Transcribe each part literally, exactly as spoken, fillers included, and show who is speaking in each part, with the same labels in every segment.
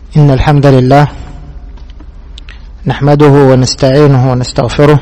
Speaker 1: إن الحمد لله نحمده ونستعينه ونستغفره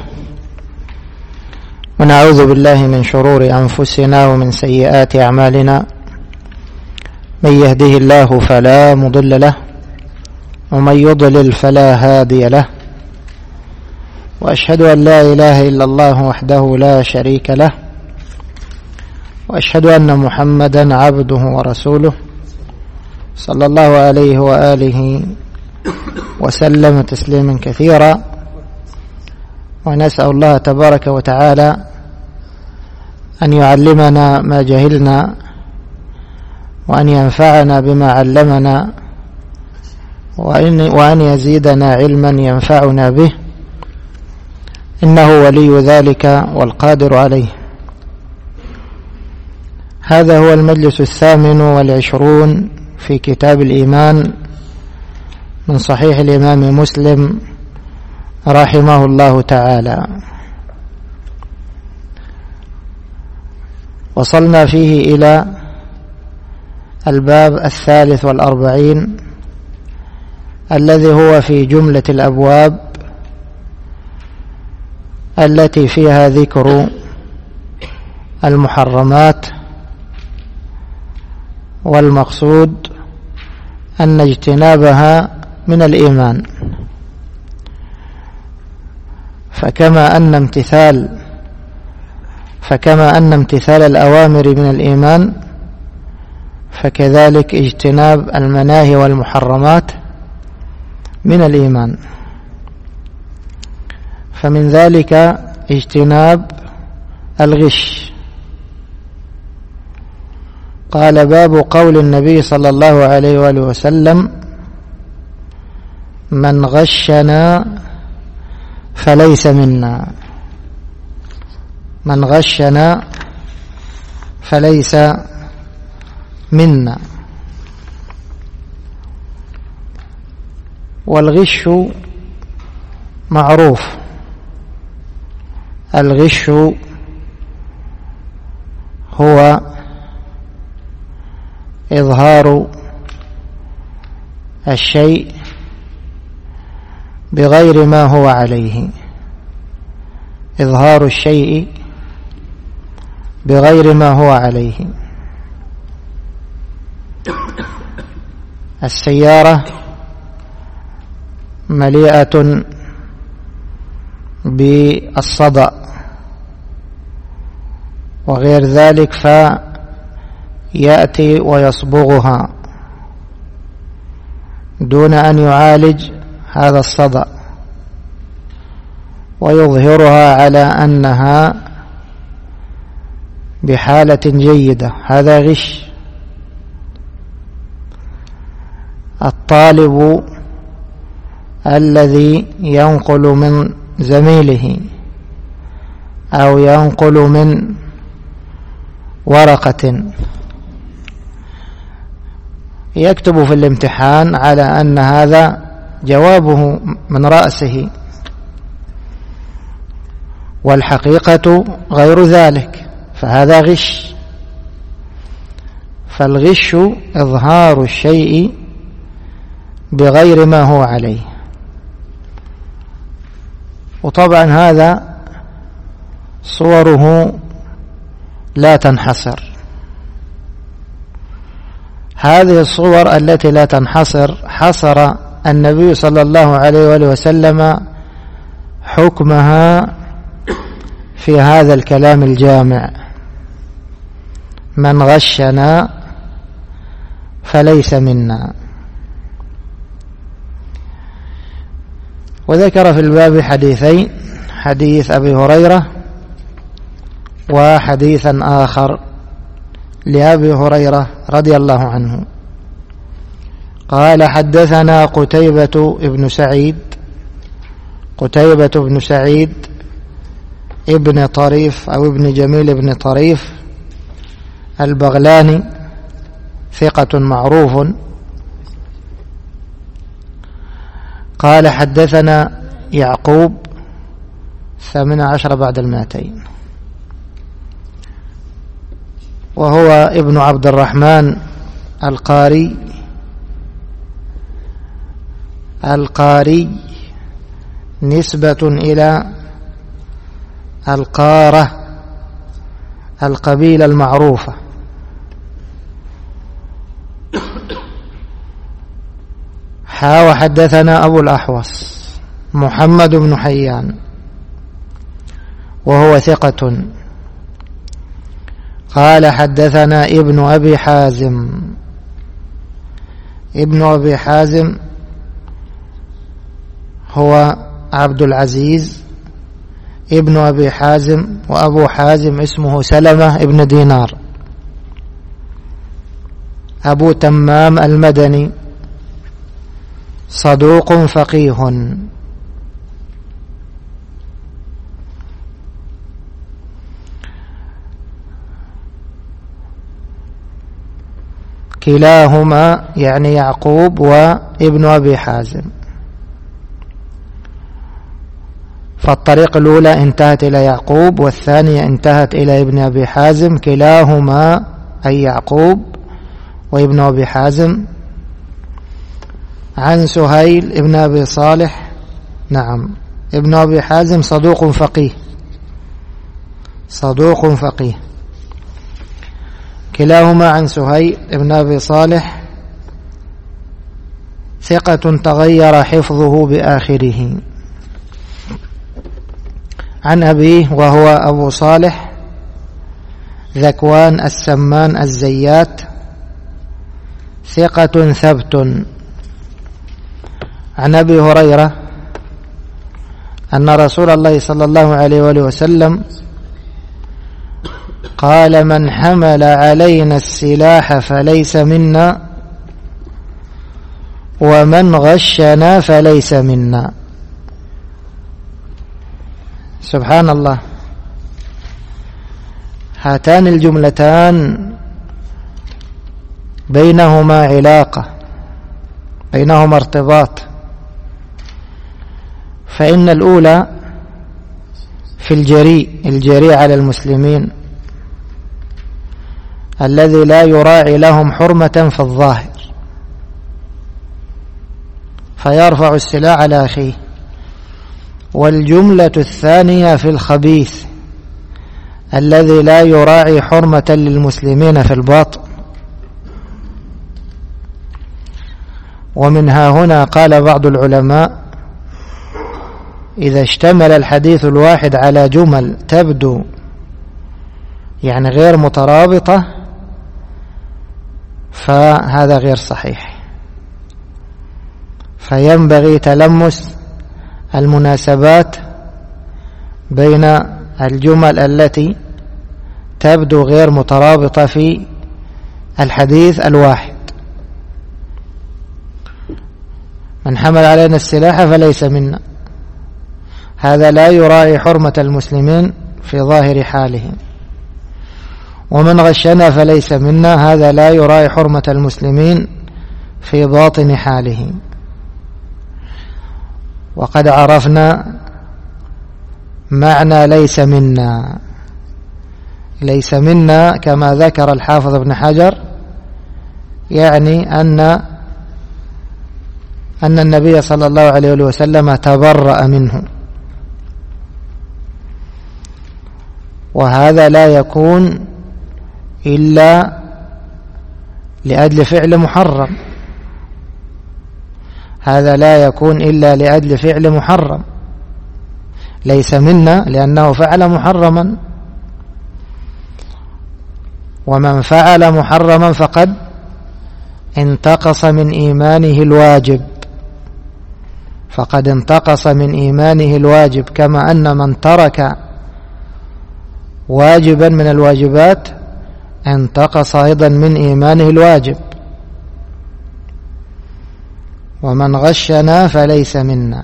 Speaker 1: ونعوذ بالله من شرور أنفسنا ومن سيئات أعمالنا. من يهده الله فلا مضل له ومن يضلل فلا هادي له، وأشهد أن لا إله إلا الله وحده لا شريك له، وأشهد أن محمدا عبده ورسوله صلى الله عليه وآله وسلم تسليما كثيرا. ونسأل الله تبارك وتعالى أن يعلمنا ما جهلنا وأن ينفعنا بما علمنا وأن, وأن يزيدنا علما ينفعنا به، إنه ولي ذلك والقادر عليه. هذا هو المجلس الثامن والعشرون في كتاب الإيمان من صحيح الإمام مسلم رحمه الله تعالى. وصلنا فيه إلى الباب الثالث والأربعين الذي هو في جملة الأبواب التي فيها ذكر المحرمات، والمقصود أن اجتنابها من الإيمان. فكما أن امتثال فكما أن امتثال الأوامر من الإيمان، فكذلك اجتناب المناهي والمحرمات من الإيمان. فمن ذلك اجتناب الغش. قال: باب قول النبي صلى الله عليه وآله وسلم: من غشنا فليس منا. من غشنا فليس منا. والغش معروف. الغش هو إظهار الشيء بغير ما هو عليه. إظهار الشيء بغير ما هو عليه. السيارة مليئة بالصدأ وغير ذلك، فيأتي ويصبغها دون أن يعالج هذا الصدأ ويظهرها على أنها بحالة جيدة. هذا غش. الطالب الذي ينقل من زميله أو ينقل من ورقة يكتب في الامتحان على أن هذا جوابه من رأسه، والحقيقة غير ذلك، فهذا غش. فالغش إظهار الشيء بغير ما هو عليه. وطبعا هذا صوره لا تنحصر. هذه الصور التي لا تنحصر حصر النبي صلى الله عليه وآله وسلم حكمها في هذا الكلام الجامع: من غشنا فليس منا. وذكر في الباب حديثين: حديث أبي هريرة وحديثا آخر لأبي هريرة رضي الله عنه. قال: حدثنا قتيبة بن سعيد قتيبة بن سعيد ابن طريف أو ابن جميل بن طريف البغلاني، ثقة معروف. قال: حدثنا يعقوب ثامن عشر بعد المائتين، وهو ابن عبد الرحمن القاري القاري نسبة إلى القارة القبيلة المعروفة. حا وحدثنا أبو الأحوص محمد بن حيان وهو ثقة قال حدثنا ابن أبي حازم. ابن أبي حازم هو عبد العزيز ابن أبي حازم، وأبو حازم اسمه سلمة ابن دينار أبو تمام المدني، صدوق فقيه. كلاهما يعني يعقوب وابن أبي حازم، فالطريق الأولى انتهت إلى يعقوب والثانية انتهت إلى ابن أبي حازم، كلاهما أي يعقوب وابن أبي حازم عن سهيل ابن أبي صالح. نعم، ابن أبي حازم صدوق فقيه، صدوق فقيه. كلاهما عن سهيل ابن أبي صالح ثقة تغير حفظه بآخره. عن أبيه وهو أبو صالح ذكوان السمان الزيات ثقة ثبت. عن أبي هريرة أن رسول الله صلى الله عليه وآله وسلم قال: من حمل علينا السلاح فليس منا، ومن غشنا فليس منا. سبحان الله، هاتان الجملتان بينهما علاقة، بينهما ارتباط. فإن الأولى في الجريء، الجريء على المسلمين الذي لا يراعي لهم حرمة في الظاهر فيرفع السلاح على أخيه. والجملة الثانية في الخبيث الذي لا يراعي حرمة للمسلمين في الباطن. ومنها هنا قال بعض العلماء: إذا اشتمل الحديث الواحد على جمل تبدو يعني غير مترابطة فهذا غير صحيح، فينبغي تلمس المناسبات بين الجمل التي تبدو غير مترابطة في الحديث الواحد. من حمل علينا السلاح فليس منا، هذا لا يراعي حرمة المسلمين في ظاهر حالهم. ومن غشنا فليس منا، هذا لا يراعي حرمة المسلمين في باطن حالهم. وقد عرفنا معنى ليس منا. ليس منا كما ذكر الحافظ ابن حجر يعني أن أن النبي صلى الله عليه وسلم تبرأ منه، وهذا لا يكون إلا لأجل فعل محرم، هذا لا يكون إلا لأجل فعل محرم. ليس منا لأنه فعل محرما، ومن فعل محرما فقد انتقص من إيمانه الواجب، فقد انتقص من إيمانه الواجب، كما أن من ترك واجبا من الواجبات انتقص أيضا من إيمانه الواجب. ومن غشنا فليس منا.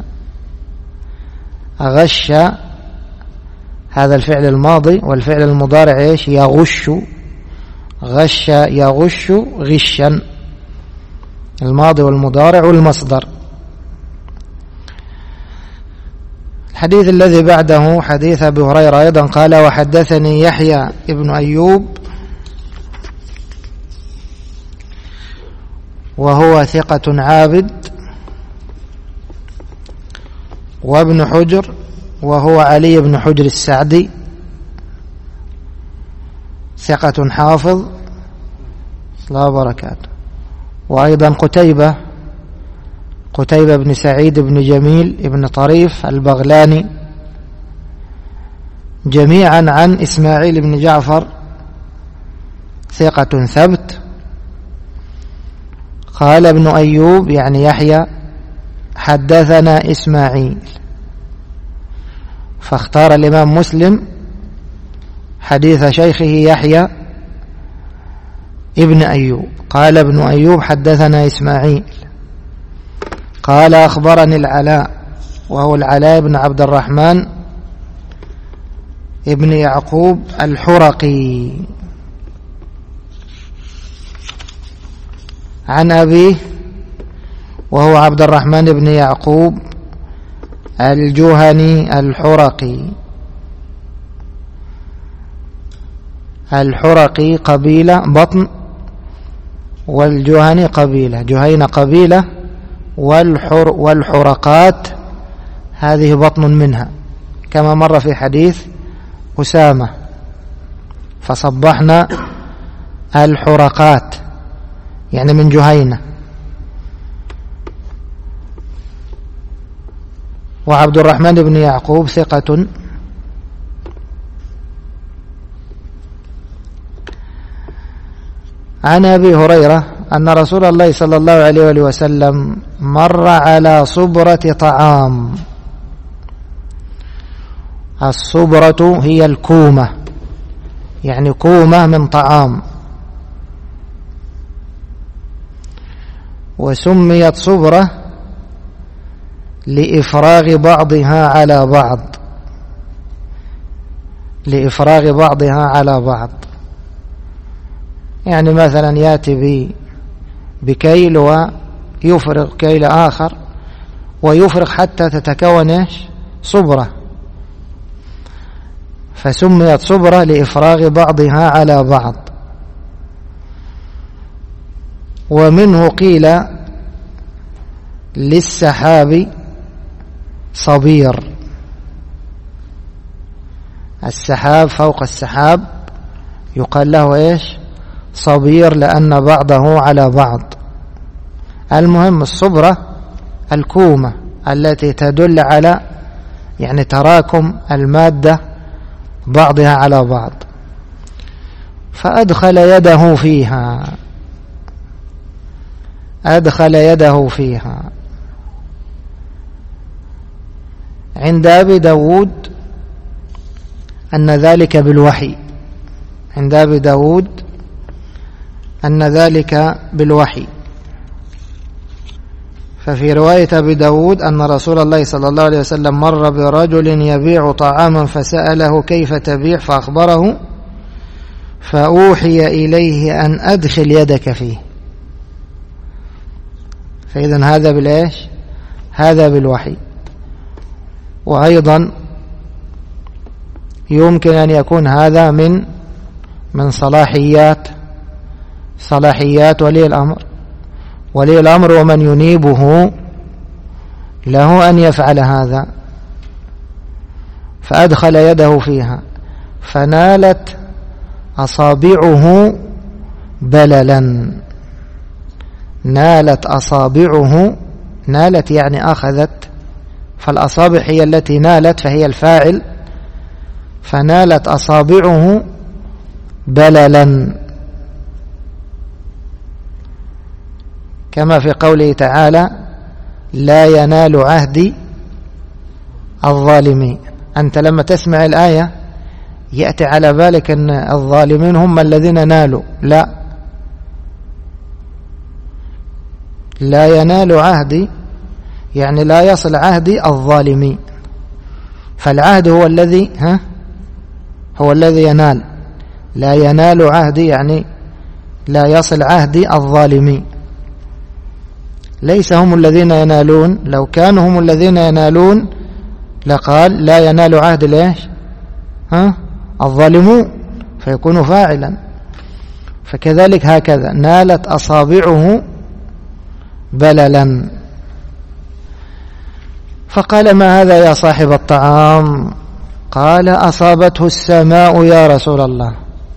Speaker 1: غش هذا الفعل الماضي، والفعل المضارع ايش؟ يغش. غش يغش غشا، الماضي والمضارع والمصدر. الحديث الذي بعده حديث أبي هريرة أيضا قال: وحدثني يحيى ابن أيوب وهو ثقة عابد وابن حجر وهو علي بن حجر السعدي ثقة حافظ لا بركاته. وأيضا قتيبة قتيبة بن سعيد بن جميل بن طريف البغلاني جميعا عن إسماعيل بن جعفر ثقة ثبت. قال ابن أيوب يعني يحيى حدثنا إسماعيل، فاختار الإمام مسلم حديث شيخه يحيى ابن أيوب. قال ابن أيوب حدثنا إسماعيل قال أخبرني العلاء وهو العلاء بن عبد الرحمن ابن يعقوب الحرقي عن أبيه وهو عبد الرحمن بن يعقوب الجهني الحرقي. الحرقي قبيلة بطن، والجهني قبيلة، جهينة قبيلة، والحر والحرقات هذه بطن منها كما مر في حديث أسامة، فصبحنا الحرقات يعني من جهينة. وعبد الرحمن بن يعقوب ثقة عن أبي هريرة أن رسول الله صلى الله عليه وآله وسلم مر على صبرة طعام. الصبرة هي الكومة، يعني كومة من طعام، وسميت صبرة لإفراغ بعضها على بعض، لإفراغ بعضها على بعض. يعني مثلا يأتي بكيل ويفرغ كيل آخر ويفرغ حتى تتكون إيش؟ صبرة، فسميت صبرة لإفراغ بعضها على بعض. ومنه قيل للسحاب صبير، السحاب فوق السحاب يقال له إيش؟ صبير، لأن بعضه على بعض. المهم الصبرة الكومة التي تدل على يعني تراكم المادة بعضها على بعض. فأدخل يده فيها، أدخل يده فيها. عند أبي داود أن ذلك بالوحي، عند أبي داود أن ذلك بالوحي. ففي رواية أبي داود أن رسول الله صلى الله عليه وسلم مر برجل يبيع طعاما فسأله كيف تبيع فأخبره، فأوحي إليه أن أدخل يدك فيه. فإذن هذا بالإيش؟ هذا بالوحي. وأيضا يمكن أن يكون هذا من من صلاحيات صلاحيات ولي الأمر. ولي الأمر ومن ينيبه له أن يفعل هذا. فأدخل يده فيها فنالت أصابعه بللا. نالت أصابعه، نالت يعني أخذت، فالأصابع هي التي نالت فهي الفاعل، فنالت أصابعه بللا، كما في قوله تعالى لا ينال عهدي الظالمين. أنت لما تسمع الآية يأتي على بالك أن الظالمين هم الذين نالوا، لا، لا ينال عهدي يعني لا يصل عهدي الظالمين. فالعهد هو الذي ها هو الذي ينال، لا ينال عهدي يعني لا يصل عهدي الظالمين. ليس هم الذين ينالون، لو كانوا هم الذين ينالون لقال لا ينال عهد ليش ها الظالمون، فيكون فاعلا. فكذلك هكذا نالت أصابعه بللا. فقال: ما هذا يا صاحب الطعام؟ قال: أصابته السماء يا رسول الله.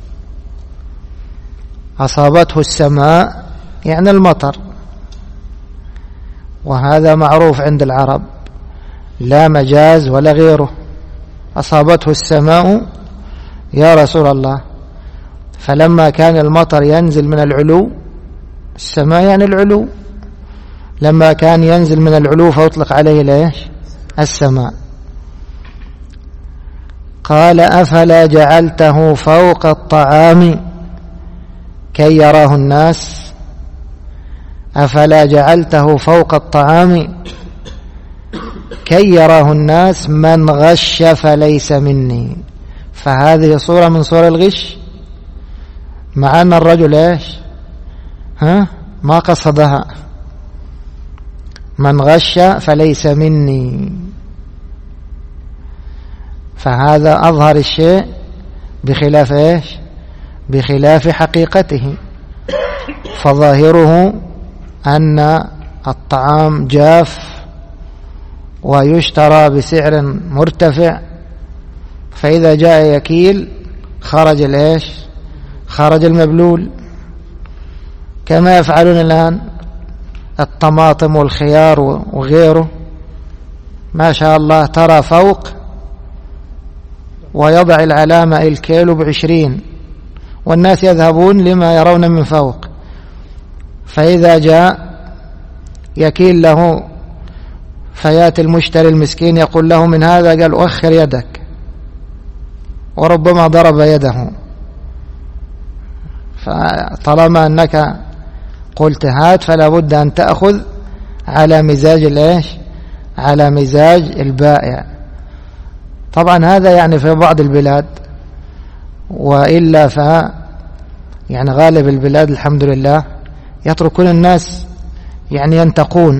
Speaker 1: أصابته السماء يعني المطر، وهذا معروف عند العرب لا مجاز ولا غيره. أصابته السماء يا رسول الله، فلما كان المطر ينزل من العلو، السماء يعني العلو، لما كان ينزل من العلو فيطلق عليه ليش السماء. قال: أفلا جعلته فوق الطعام كي يراه الناس؟ أفلا جعلته فوق الطعام كي يراه الناس؟ من غش فليس مني. فهذه صورة من صور الغش، مع أن الرجل إيش ها ما قصدها. من غش فليس مني، فهذا أظهر الشيء بخلاف إيش بخلاف حقيقته. فظاهره أن الطعام جاف ويشترى بسعر مرتفع، فإذا جاء يكيل خرج الإيش خرج المبلول، كما يفعلون الآن الطماطم والخيار وغيره، ما شاء الله ترى فوق ويضع العلامة الكيلو بعشرين، والناس يذهبون لما يرون من فوق. فإذا جاء يكيل له فياتي المشتري المسكين يقول له: من هذا؟ قال: أؤخر يدك، وربما ضرب يده. فطالما أنك قلت هات فلا بد أن تأخذ على مزاج الإيش على مزاج البائع. طبعا هذا يعني في بعض البلاد، وإلا ف يعني غالب البلاد الحمد لله يتركون الناس يعني ينتقون.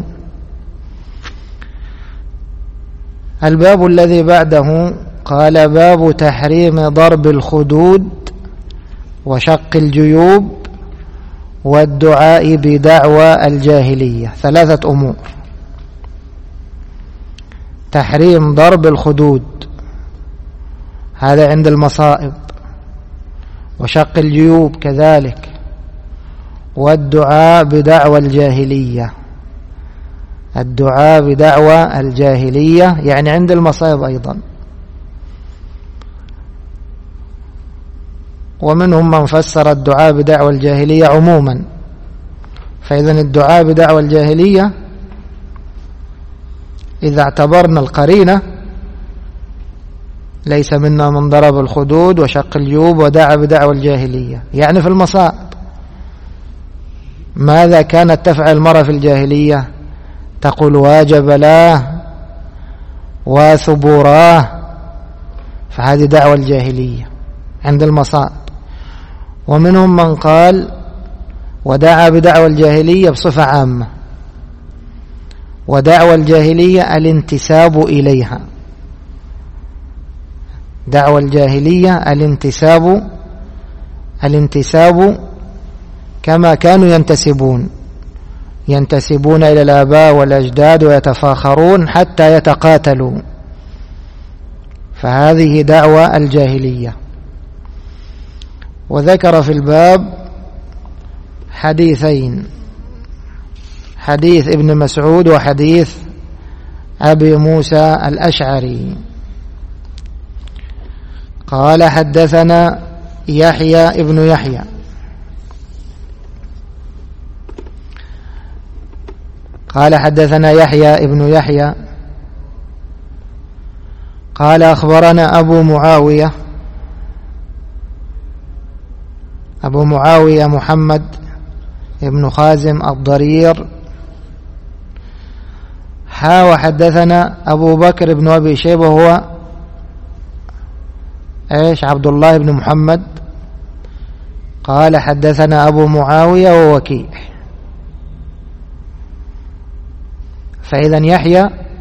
Speaker 1: الباب الذي بعده قال: باب تحريم ضرب الخدود وشق الجيوب والدعاء بدعوى الجاهلية. ثلاثة أمور: تحريم ضرب الخدود، هذا عند المصائب، وشق الجيوب كذلك، والدعاء بدعوى الجاهلية. الدعاء بدعوى الجاهلية يعني عند المصائب أيضا. ومنهم من فسر الدعاء بدعوى الجاهلية عموما، فإذن الدعاء بدعوى الجاهلية إذا اعتبرنا القرينة ليس منا من ضرب الخدود وشق الجيوب ودعا بدعوى الجاهلية، يعني في المصائب. ماذا كانت تفعل المرأة في الجاهلية؟ تقول: واجب له وثبوراه، فهذه دعوى الجاهلية عند المصائب. ومنهم من قال ودعا بدعوى الجاهلية بصفة عامة، ودعوى الجاهلية الانتساب إليها. دعوى الجاهلية الانتساب الانتساب كما كانوا ينتسبون ينتسبون إلى الآباء والأجداد ويتفاخرون حتى يتقاتلوا، فهذه دعوى الجاهلية. وذكر في الباب حديثين: حديث ابن مسعود وحديث أبي موسى الأشعري. قال: حدثنا يحيى ابن يحيى قال حدثنا يحيى ابن يحيى قال: أخبرنا أبو معاوية أبو معاوية محمد ابن خازم الضرير حا وحدثنا أبو بكر بن أبي شيبة هو إيش عبد الله بن محمد قال: حدثنا أبو معاوية ووكيع. فإذا يحيى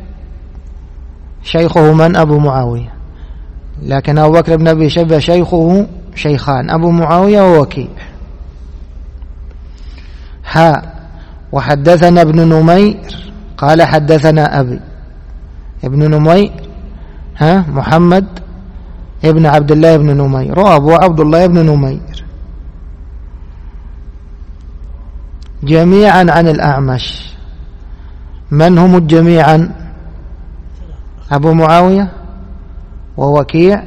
Speaker 1: شيخه من؟ أبو معاوية، لكن أبو بكر بن أبي شيبة شيخه شيخان، أبو معاوية ووكيع. ها وحدثنا ابن نمير قال: حدثنا أبي ابن نمير ها محمد ابن عبد الله بن نمير، وأبو عبد الله بن نمير، جميعا عن الأعمش. من هم الجميعا؟ أبو معاوية ووكيع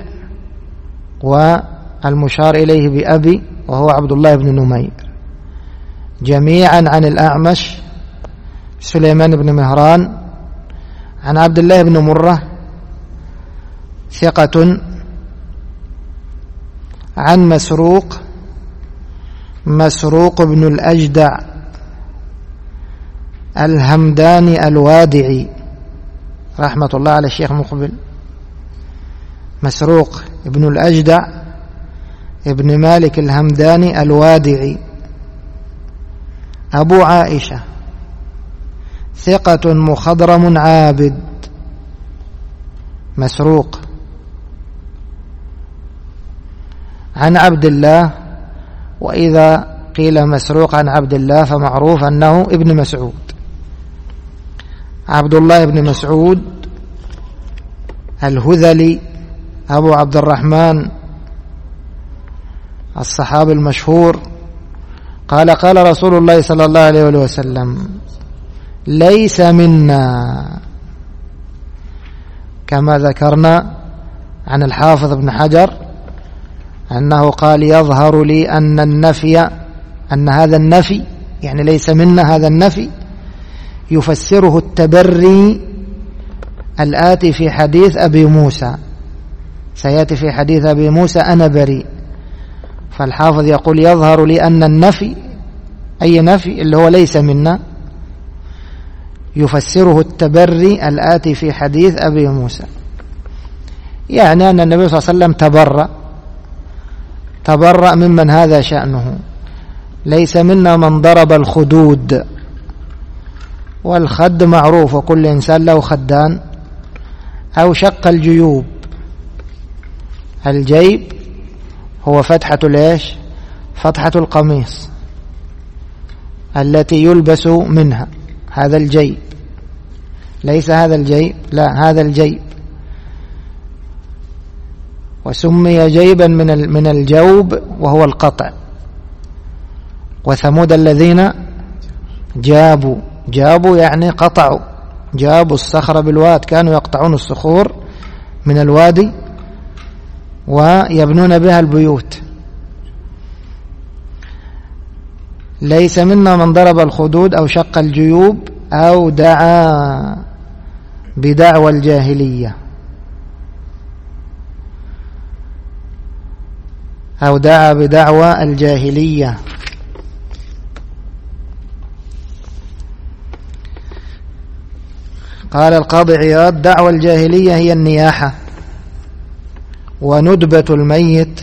Speaker 1: والمشار إليه بأبي وهو عبد الله بن نمير، جميعا عن الأعمش سليمان بن مهران عن عبد الله بن مرة ثقة، عن مسروق مسروق بن الأجدع الهمداني الوادعي رحمة الله على الشيخ مقبل. مسروق ابن الأجدع ابن مالك الهمداني الوادعي أبو عائشة، ثقة مخضرم عابد. مسروق عن عبد الله، وإذا قيل مسروق عن عبد الله فمعروف أنه ابن مسعود. عبد الله بن مسعود الهذلي أبو عبد الرحمن الصحابي المشهور، قال قال رسول الله صلى الله عليه وسلم: ليس منا، كما ذكرنا عن الحافظ ابن حجر أنه قال: يظهر لي أن النفي أن هذا النفي يعني ليس منا، هذا النفي يفسره التبري الآتي في حديث أبي موسى، سيأتي في حديث أبي موسى أنا بريء. فالحافظ يقول: يظهر لي أن النفي، أي نفي اللي هو ليس منا، يفسره التبري الآتي في حديث أبي موسى، يعني أن النبي صلى الله عليه وسلم تبرأ تبرأ ممن هذا شأنه. ليس منا من ضرب الخدود، والخد معروف وكل إنسان له خدان، أو شق الجيوب. الجيب هو فتحة ليش؟ فتحة القميص التي يلبس منها، هذا الجيب. ليس هذا الجيب، لا، هذا الجيب. وسمي جيبا من من الجوب وهو القطع. وثمود الذين جابوا جابوا يعني قطعوا، جابوا الصخر بالواد، كانوا يقطعون الصخور من الوادي ويبنون بها البيوت. ليس منا من ضرب الخدود أو شق الجيوب أو دعا بدعوى الجاهلية أو دعا بدعوى الجاهلية. قال القاضي عياض: دعوى الجاهلية هي النياحة وندبة الميت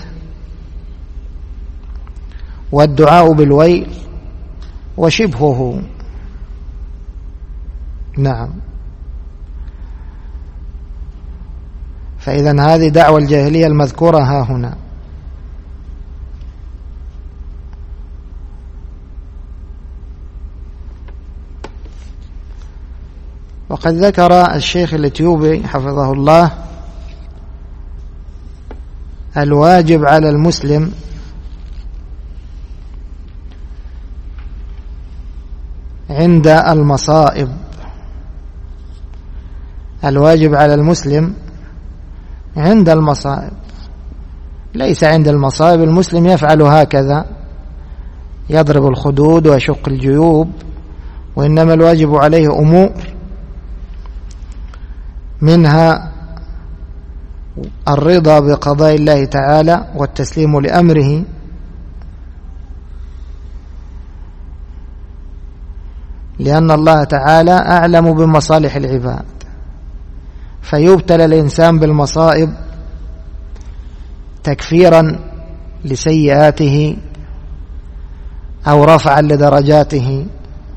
Speaker 1: والدعاء بالويل وشبهه. نعم، فإذا هذه دعوى الجاهلية المذكورة ها هنا. وقد ذكر الشيخ الإثيوبي حفظه الله الواجب على المسلم عند المصائب. الواجب على المسلم عند المصائب، ليس عند المصائب. المسلم يفعل هكذا، يضرب الخدود ويشق الجيوب، وإنما الواجب عليه أمور، منها الرضا بقضاء الله تعالى والتسليم لأمره، لأن الله تعالى أعلم بمصالح العباد، فيبتلى الإنسان بالمصائب تكفيرا لسيئاته أو رفعا لدرجاته.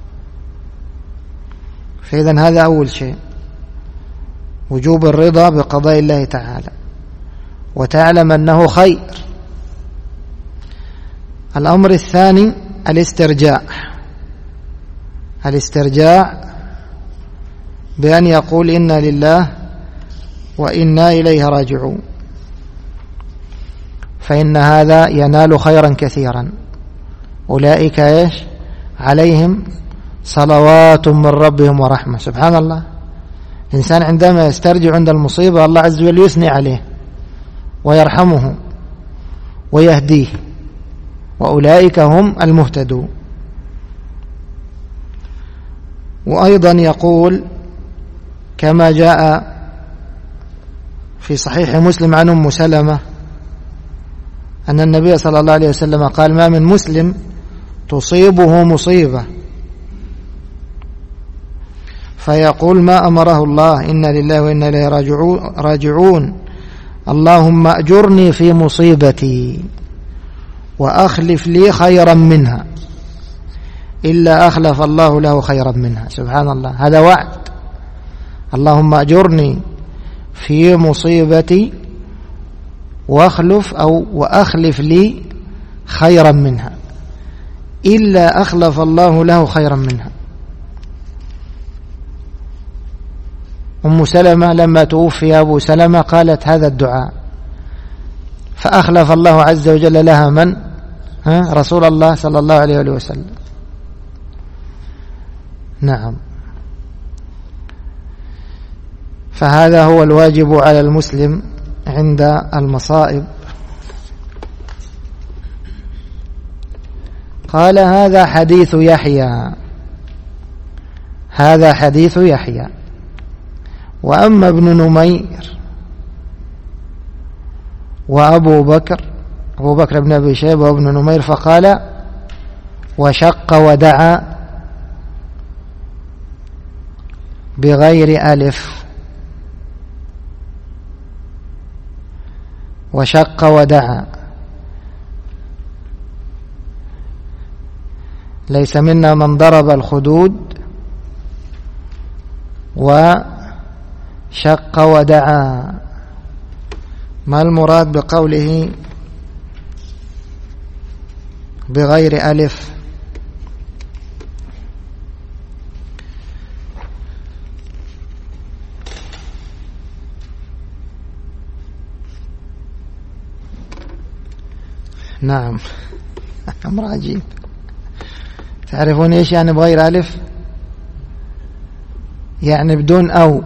Speaker 1: فإذن هذا أول شيء، وجوب الرضا بقضاء الله تعالى وتعلم أنه خير. الأمر الثاني الاسترجاع، الاسترجاع بأن يقول: إنا لله وإنا إليه راجعون. فإن هذا ينال خيرا كثيرا. أولئك إيش عليهم صلوات من ربهم ورحمة. سبحان الله، الإنسان عندما يسترجع عند المصيبة الله عز وجل يثني عليه ويرحمه ويهديه، وأولئك هم المهتدون. وأيضا يقول كما جاء في صحيح مسلم عن أم سلمة أن النبي صلى الله عليه وسلم قال: ما من مسلم تصيبه مصيبة فيقول ما أمره الله إنا لله وإنا إليه راجعون اللهم أجرني في مصيبتي وأخلف لي خيرا منها إلا أخلف الله له خيرا منها. سبحان الله، هذا وعد. اللهم أجرني في مصيبتي واخلف أو وأخلف لي خيرا منها إلا أخلف الله له خيرا منها. أم سلمة لما توفي أبو سلمة قالت هذا الدعاء، فأخلف الله عز وجل لها من؟ ها؟ رسول الله صلى الله عليه وسلم. نعم، فهذا هو الواجب على المسلم عند المصائب. قال: هذا حديث يحيى. هذا حديث يحيى. وأما ابن نمير وأبو بكر أبو بكر بن أبي شيبة وابن نمير فقال: وشق ودعا بغير ألف. وشق ودعا، ليس منا من ضرب الخدود وشق ودعا. ما المراد بقوله بغير ألف؟ نعم، أمر عجيب. تعرفون إيش يعني بغير ألف؟ يعني بدون أو.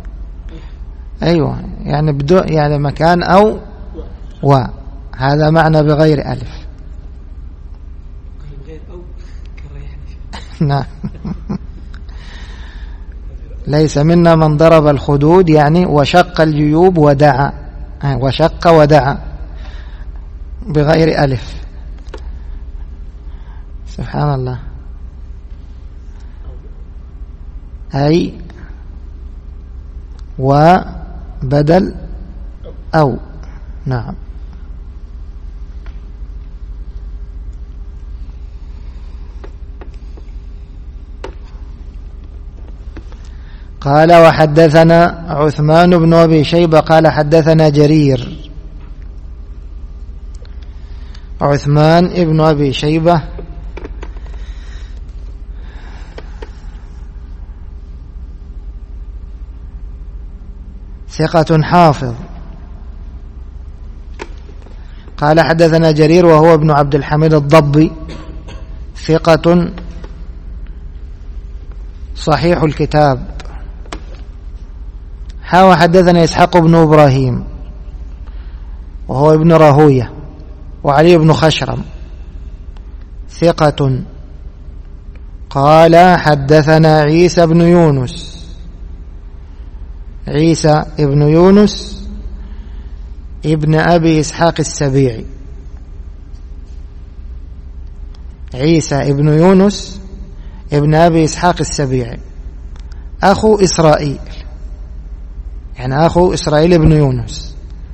Speaker 1: أيوة، يعني بدون، يعني مكان أو و، هذا معنى بغير ألف. نعم. ليس منا من ضرب الخدود يعني وشق الجيوب ودعا، وشق ودعا بغير ألف. سبحان الله. أي وبدل أو. نعم. قال: وحدثنا عثمان بن أبي شيبة قال حدثنا جرير. عثمان ابن أبي شيبة ثقة حافظ. قال حدثنا جرير وهو ابن عبد الحميد الضبي ثقة صحيح الكتاب. حاوى حدثنا إسحاق بن إبراهيم وهو ابن راهوية وعلي بن خشرم ثقة. قال حدثنا عيسى بن يونس عيسى ابن يونس ابن أبي إسحاق السبيعي. عيسى ابن يونس ابن أبي إسحاق السبيعي أخو إسرائيل، يعني أخو إسرائيل بن يونس،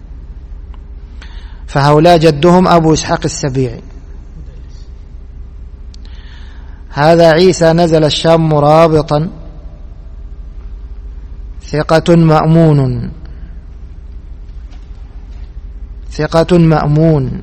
Speaker 1: فهؤلاء جدهم أبو إسحاق السبيعي. هذا عيسى نزل الشام مرابطا ثقة مأمون ثقة مأمون.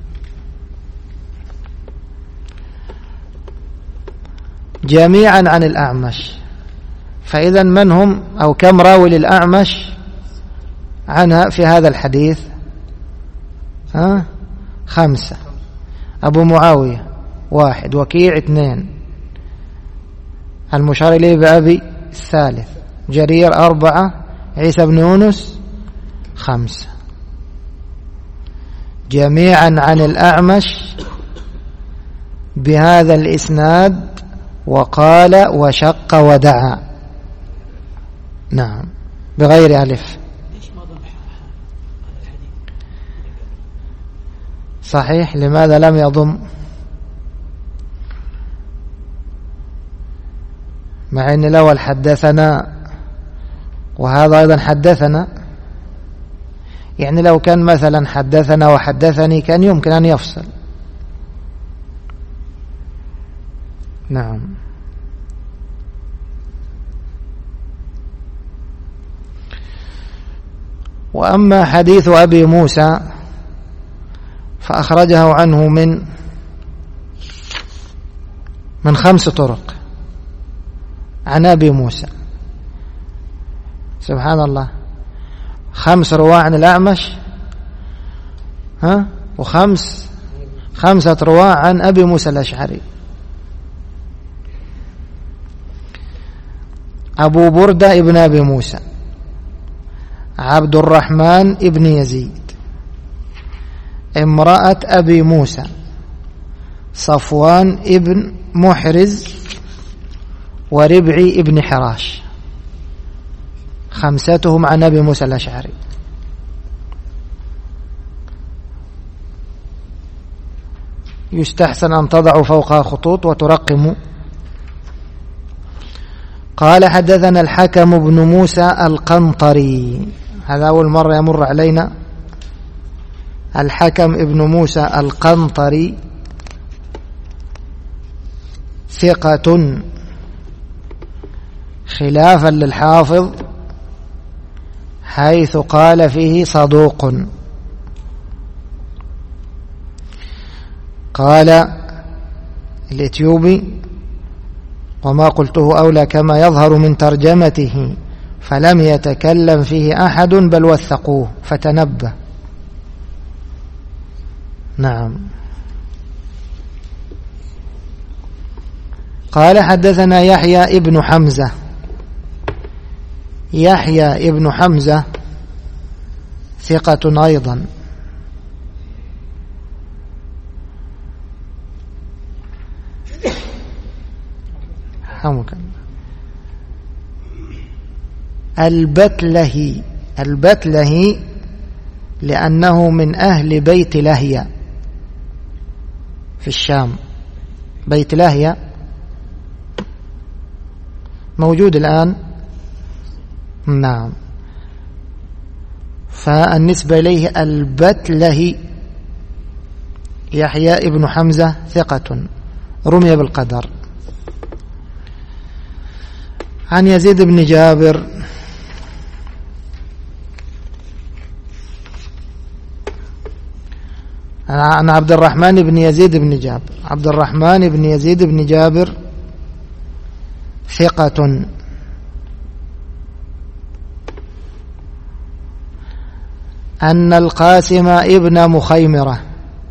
Speaker 1: جميعا عن الأعمش. فإذا من هم أو كم راوي للأعمش؟ عنها في هذا الحديث ها خمسة، أبو معاوية واحد، وكيع اثنين، المشار إليه بأبي الثالث، جرير أربعة، عيسى بن يونس خمسة، جميعا عن الأعمش بهذا الإسناد، وقال وشق ودعا. نعم بغير ألف. صحيح، لماذا لم يضم؟ مع أن الأول حدثنا وهذا أيضا حدثنا، يعني لو كان مثلا حدثنا وحدثني كان يمكن أن يفصل. نعم. وأما حديث أبي موسى فأخرجه عنه من من خمس طرق عن أبي موسى، سبحان الله، خمس رواة عن الأعمش، ها وخمس خمسة رواة عن أبي موسى الأشعري. أبو بردة ابن أبي موسى، عبد الرحمن ابن يزيد، امرأة أبي موسى صفوان ابن محرز، وربعي ابن حراش، خمستهم عن أبي موسى الأشعري. يستحسن أن تضعوا فوقها خطوط وترقموا. قال حدثنا الحكم بن موسى القنطري، هذا أول مرة يمر علينا، الحكم ابن موسى القنطري ثقة، خلافا للحافظ حيث قال فيه صدوق. قال الإتيوبي: وما قلته أولى كما يظهر من ترجمته، فلم يتكلم فيه أحد بل وثقوه فتنبه. نعم. قال حدثنا يحيى ابن حمزة، يحيى ابن حمزة ثقة أيضا، حمك البتلهي، البتلهي لأنه من أهل بيت لهيا في الشام. بيت لهيا موجود الآن، نعم، فالنسبة إليه البتلهي. يحيى ابن حمزة ثقة رمي بالقدر. عن يزيد بن جابر عن عبد الرحمن بن يزيد بن جابر، عبد الرحمن بن يزيد بن جابر ثقة، أن القاسم ابن مخيمرة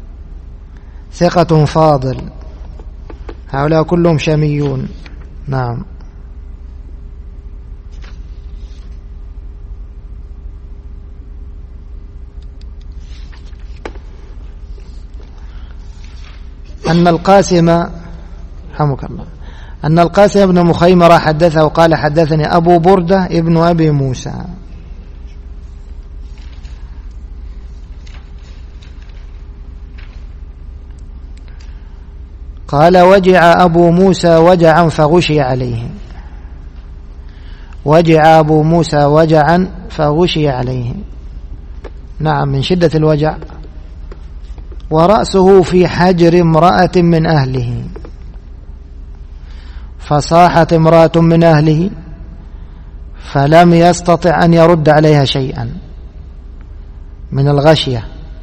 Speaker 1: ثقة فاضل، هؤلاء كلهم شاميون. نعم. أن القاسم حمك الله أن القاسم ابن مخيمرة حدثه قال حدثني أبو بردة ابن أبي موسى. قال وجع أبو موسى وجعا فغشي عليه، وجع أبو موسى وجعا فغشي عليه، نعم، من شدة الوجع، ورأسه في حجر امرأة من أهله، فصاحت امرأة من أهله فلم يستطع أن يرد عليها شيئا من الغشية،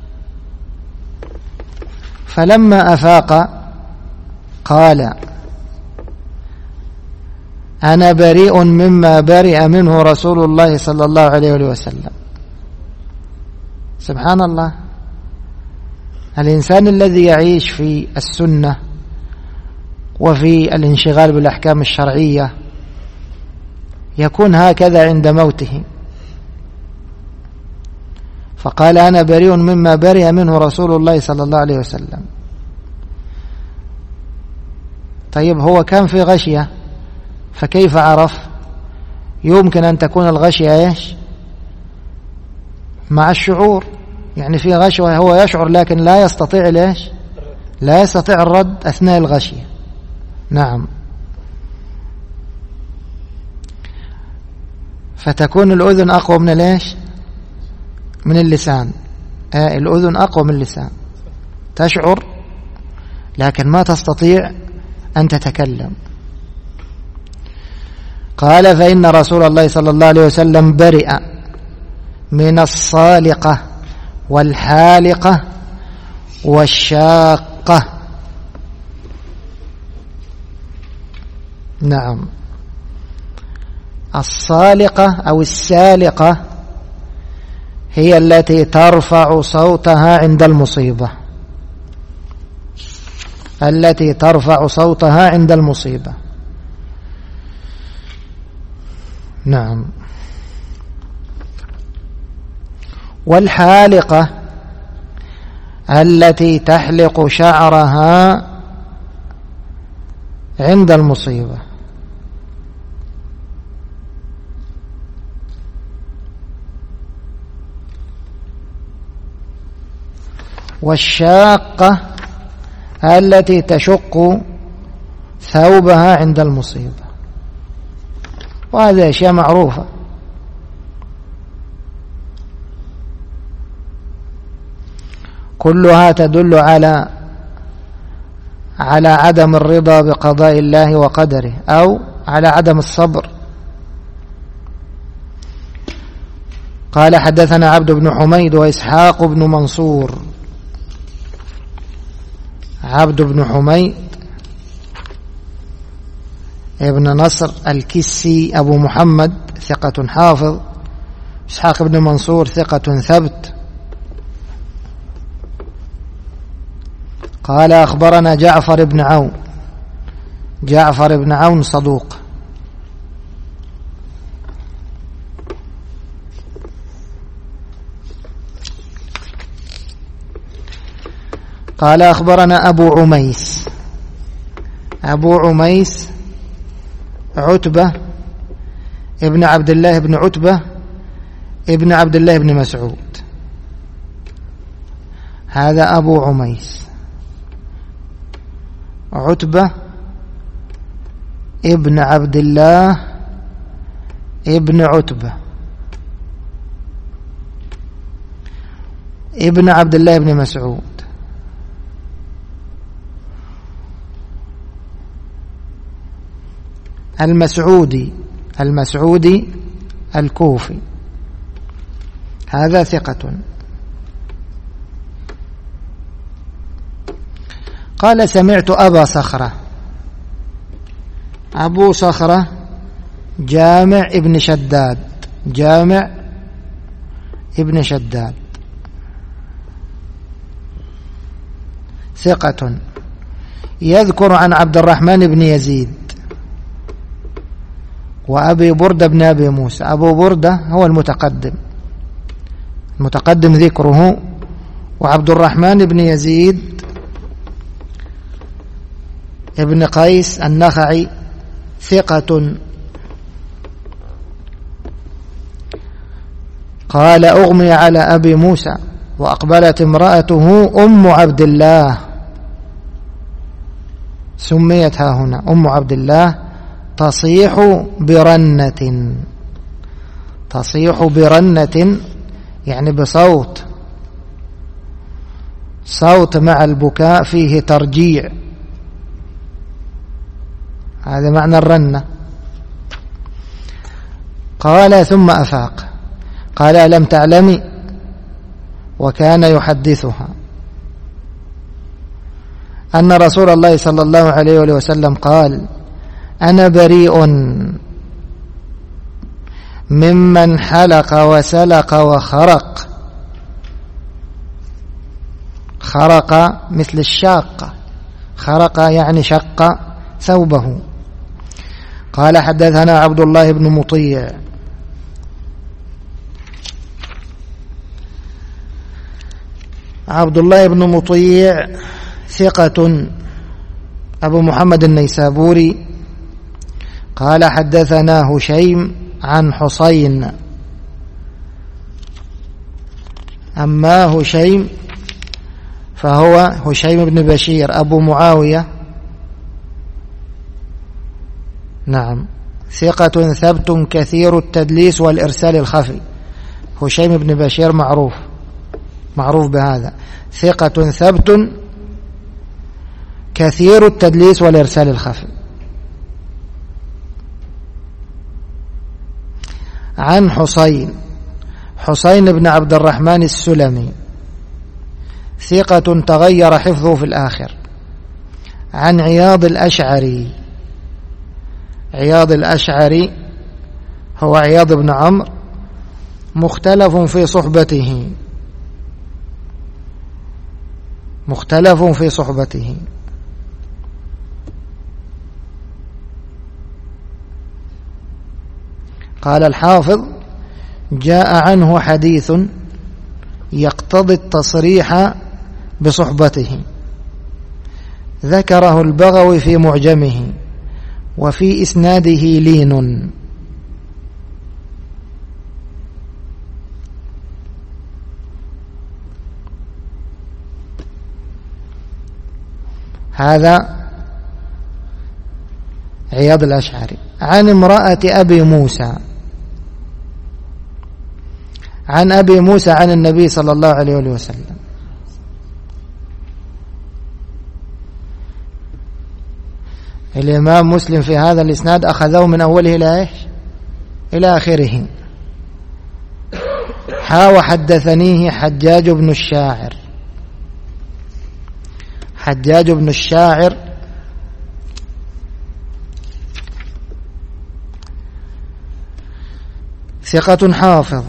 Speaker 1: فلما أفاق قال أنا بريء مما برئ منه رسول الله صلى الله عليه وسلم. سبحان الله، الإنسان الذي يعيش في السنة وفي الانشغال بالأحكام الشرعية يكون هكذا عند موته. فقال أنا بريء مما برئ منه رسول الله صلى الله عليه وسلم. طيب هو كان في غشية، فكيف عرف؟ يمكن أن تكون الغشية إيش؟ مع الشعور، يعني في غشوة هو يشعر لكن لا يستطيع ليش؟ لا يستطيع الرد أثناء الغشية. نعم. فتكون الأذن أقوى من ليش؟ من اللسان. آه الأذن أقوى من اللسان، تشعر لكن ما تستطيع أن تتكلم. قال فإن رسول الله صلى الله عليه وسلم برئ من الصالقة والحالقة والشاقة. نعم. الصالقة أو السالقة هي التي ترفع صوتها عند المصيبة، التي ترفع صوتها عند المصيبة. نعم. والحالقة التي تحلق شعرها عند المصيبة. والشاقة التي تشق ثوبها عند المصيبة. وهذه أشياء معروفة. كلها تدل على على عدم الرضا بقضاء الله وقدره أو على عدم الصبر. قال حدثنا عبد بن حميد وإسحاق بن منصور. عبد بن حميد ابن نصر الكسي أبو محمد ثقة حافظ. إسحاق بن منصور ثقة ثبت. قال أخبرنا جعفر بن عون. جعفر بن عون صدوق. قال أخبرنا أبو عميس. أبو عميس عتبة ابن عبد الله بن عتبة ابن عبد الله بن مسعود. هذا أبو عميس عتبة ابن عبد الله ابن عتبة ابن عبد الله بن مسعود. المسعودي المسعودي الكوفي. هذا ثقة. قال سمعت أبا صخرة. أبو صخرة جامع ابن شداد. جامع ابن شداد ثقة. يذكر عن عبد الرحمن بن يزيد وأبي بردة بن أبي موسى. أبو بردة هو المتقدم المتقدم ذكره، وعبد الرحمن بن يزيد ابن قيس النخعي ثقة. قال أغمي على أبي موسى وأقبلت امرأته أم عبد الله. سميت ها هنا أم عبد الله تصيح برنة. تصيح برنة يعني بصوت، صوت مع البكاء فيه ترجيع، هذا معنى الرنة. قال ثم أفاق. قال ألم تعلمي؟ وكان يحدثها أن رسول الله صلى الله عليه وسلم قال أنا بريء ممن حلق وسلق وخرق خرق مثل الشاقة، خرق يعني شق ثوبه. قال حدثنا عبد الله بن مطيع عبد الله بن مطيع ثقة أبو محمد النيسابوري. قال حدثنا هشيم عن حسين. أما هشيم فهو هشيم بن بشير أبو معاوية، نعم، ثقة ثبت كثير التدليس والإرسال الخفي. هشيم بن بشير معروف معروف بهذا، ثقة ثبت كثير التدليس والإرسال الخفي. عن حسين حسين بن عبد الرحمن السلمي، ثقة تغير حفظه في الآخر. عن عياض الأشعري، عياض الأشعري هو عياض بن عمرو، مختلف في صحبته مختلف في صحبته. قال الحافظ: جاء عنه حديث يقتضي التصريح بصحبته، ذكره البغوي في معجمه، وفي إسناده لين. هذا عياض الأشعري. عن امرأة أبي موسى، عن أبي موسى عن النبي صلى الله عليه وسلم. الإمام مسلم في هذا الإسناد أخذه من أوله إلى إيش؟ إلى آخره. حا وحدثنيه حجاج بن الشاعر. حجاج بن الشاعر ثقة حافظ،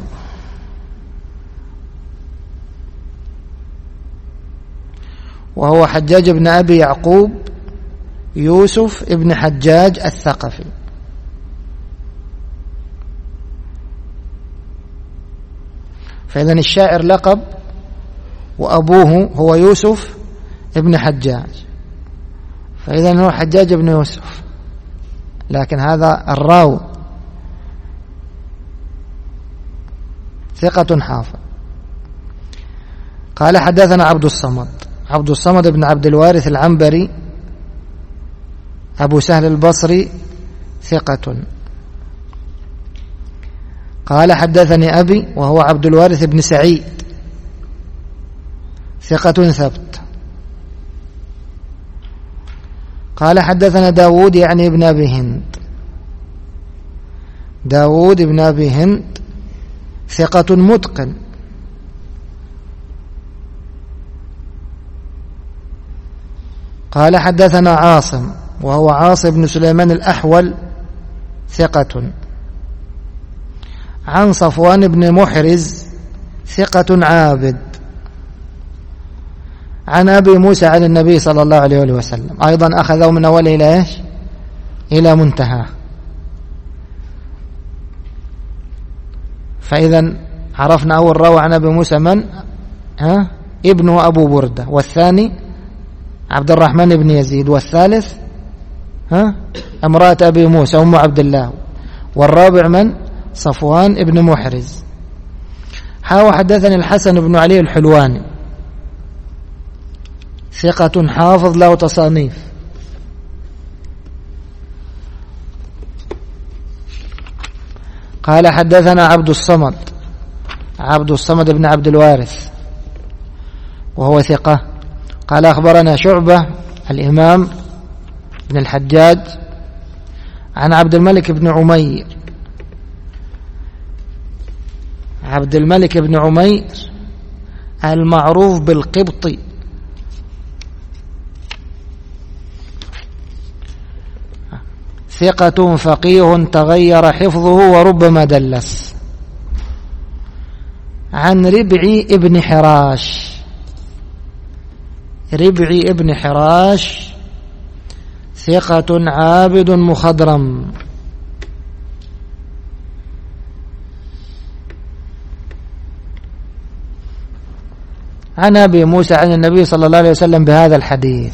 Speaker 1: وهو حجاج بن أبي يعقوب يوسف ابن حجاج الثقفي. فإذن الشاعر لقب، وأبوه هو يوسف ابن حجاج، فإذن هو حجاج بن يوسف، لكن هذا الراوي ثقة حافظ. قال حدثنا عبد الصمد عبد الصمد بن عبد الوارث العنبري أبو سهل البصري، ثقة. قال حدثني أبي وهو عبد الوارث بن سعيد، ثقة ثبت. قال حدثنا داود يعني ابن أبي هند، داود ابن أبي هند ثقة متقن. قال حدثنا عاصم وهو عاصم بن سليمان الأحول، ثقة. عن صفوان بن محرز، ثقة عابد. عن أبي موسى عن النبي صلى الله عليه وسلم، أيضا أخذه من أوله إلى إيش؟ إلى منتهى. فإذا عرفنا أول راوي عن أبي موسى من؟ ها؟ ابنه أبو بردة، والثاني عبد الرحمن بن يزيد، والثالث ها؟ امرأة أبي موسى أم عبد الله، والرابع من؟ صفوان ابن محرز. حاو حدثني الحسن بن علي الحلواني، ثقة حافظ له تصانيف. قال حدثنا عبد الصمد عبد الصمد بن عبد الوارث وهو ثقة. قال أخبرنا شعبة الإمام بن الحجاج عن عبد الملك بن عمير عبد الملك بن عمير المعروف بالقبطي، ثقة فقيه تغير حفظه وربما دلس. عن ربعي ابن حراش ربعي ابن حراش ثقة عابد مخضرم. عن أبي موسى عن النبي صلى الله عليه وسلم بهذا الحديث،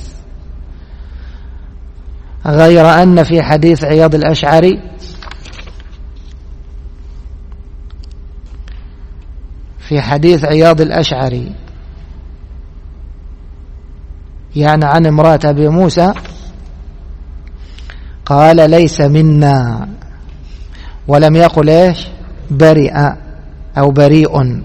Speaker 1: غير أن في حديث عياض الأشعري في حديث عياض الأشعري يعني عن امرأة أبي موسى قال ليس منا، ولم يقل إيش برئ أو بريء،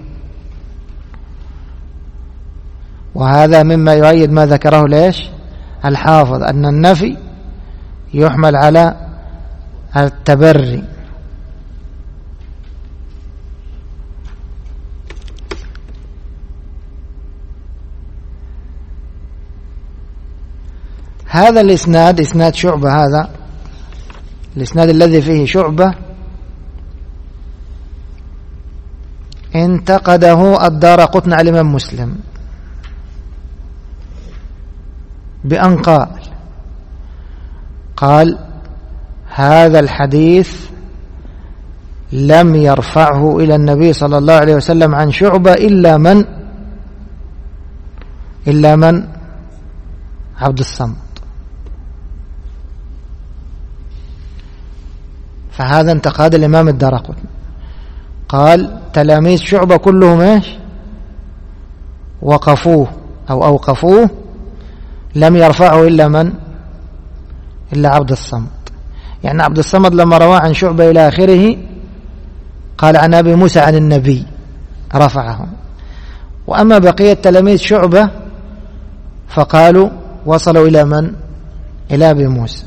Speaker 1: وهذا مما يؤيد ما ذكره ليش الحافظ أن النفي يحمل على التبري. هذا الإسناد إسناد شعبة، هذا الإسناد الذي فيه شعبة انتقده الدارقطني على الإمام مسلم بأن قال قال هذا الحديث لم يرفعه إلى النبي صلى الله عليه وسلم عن شعبة إلا من إلا من عبد الصمد. فهذا انتقاد الإمام الدارقطني، قال تلاميذ شعبة كلهم ايش وقفوه أو أوقفوه، لم يرفعه إلا من إلا عبد الصمد. يعني عبد الصمد لما رواه عن شعبة إلى آخره قال عن أبي موسى عن النبي رفعه، وأما بقية تلاميذ شعبة فقالوا وصلوا إلى من إلى أبي موسى.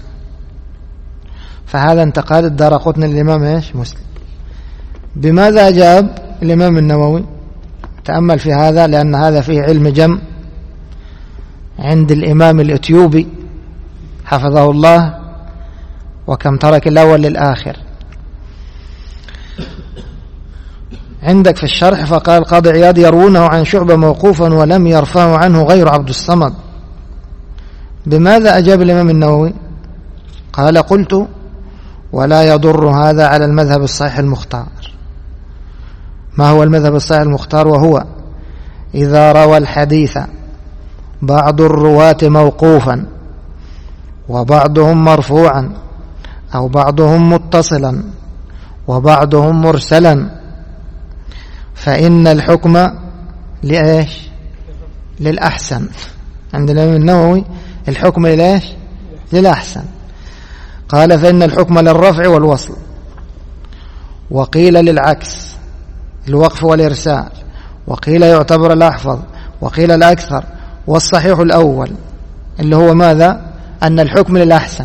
Speaker 1: فهذا انتقاد الدارقطني الإمام إيش مسلم. بماذا أجاب الإمام النووي؟ تأمل في هذا، لأن هذا فيه علم جم عند الإمام الإثيوبي حفظه الله، وكم ترك الأول للآخر. عندك في الشرح فقال قاضي عياض يروونه عن شعبة موقوفا ولم يرفعه عنه غير عبد الصمد. بماذا أجاب الإمام النووي؟ قال قلت ولا يضر هذا على المذهب الصحيح المختار. ما هو المذهب الصحيح المختار؟ وهو إذا روى الحديث بعض الرواة موقوفا وبعضهم مرفوعا أو بعضهم متصلا وبعضهم مرسلا فإن الحكم لإيش للأحسن. عند الإمام النووي الحكم لإيش للأحسن. قال فإن الحكم للرفع والوصل، وقيل للعكس الوقف والإرسال، وقيل يعتبر الأحفظ، وقيل الأكثر، والصحيح الأول اللي هو ماذا؟ أن الحكم للأحسن.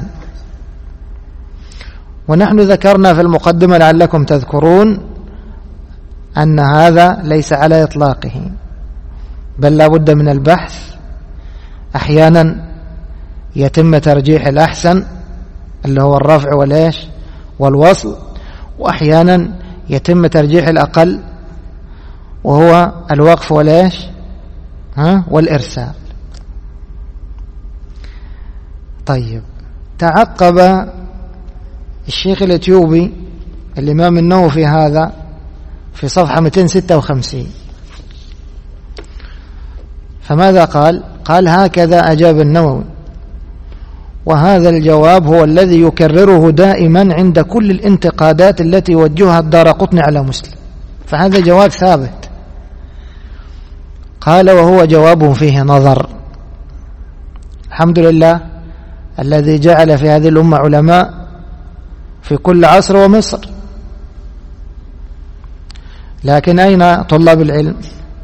Speaker 1: ونحن ذكرنا في المقدمة لعلكم تذكرون أن هذا ليس على إطلاقه، بل لا بد من البحث. أحيانا يتم ترجيح الأحسن اللي هو الرفع والإيش والوصل، وأحيانا يتم ترجيح الأقل وهو الوقف والإيش ها والإرسال. طيب، تعقب الشيخ الإثيوبي الإمام النووي في هذا في صفحة مئتين وستة وخمسين، فماذا قال؟ قال هكذا أجاب النووي، وهذا الجواب هو الذي يكرره دائما عند كل الانتقادات التي يوجهها الدارقطني على مسلم، فهذا جواب ثابت. قال وهو جواب فيه نظر. الحمد لله الذي جعل في هذه الأمة علماء في كل عصر ومصر، لكن أين طلاب العلم؟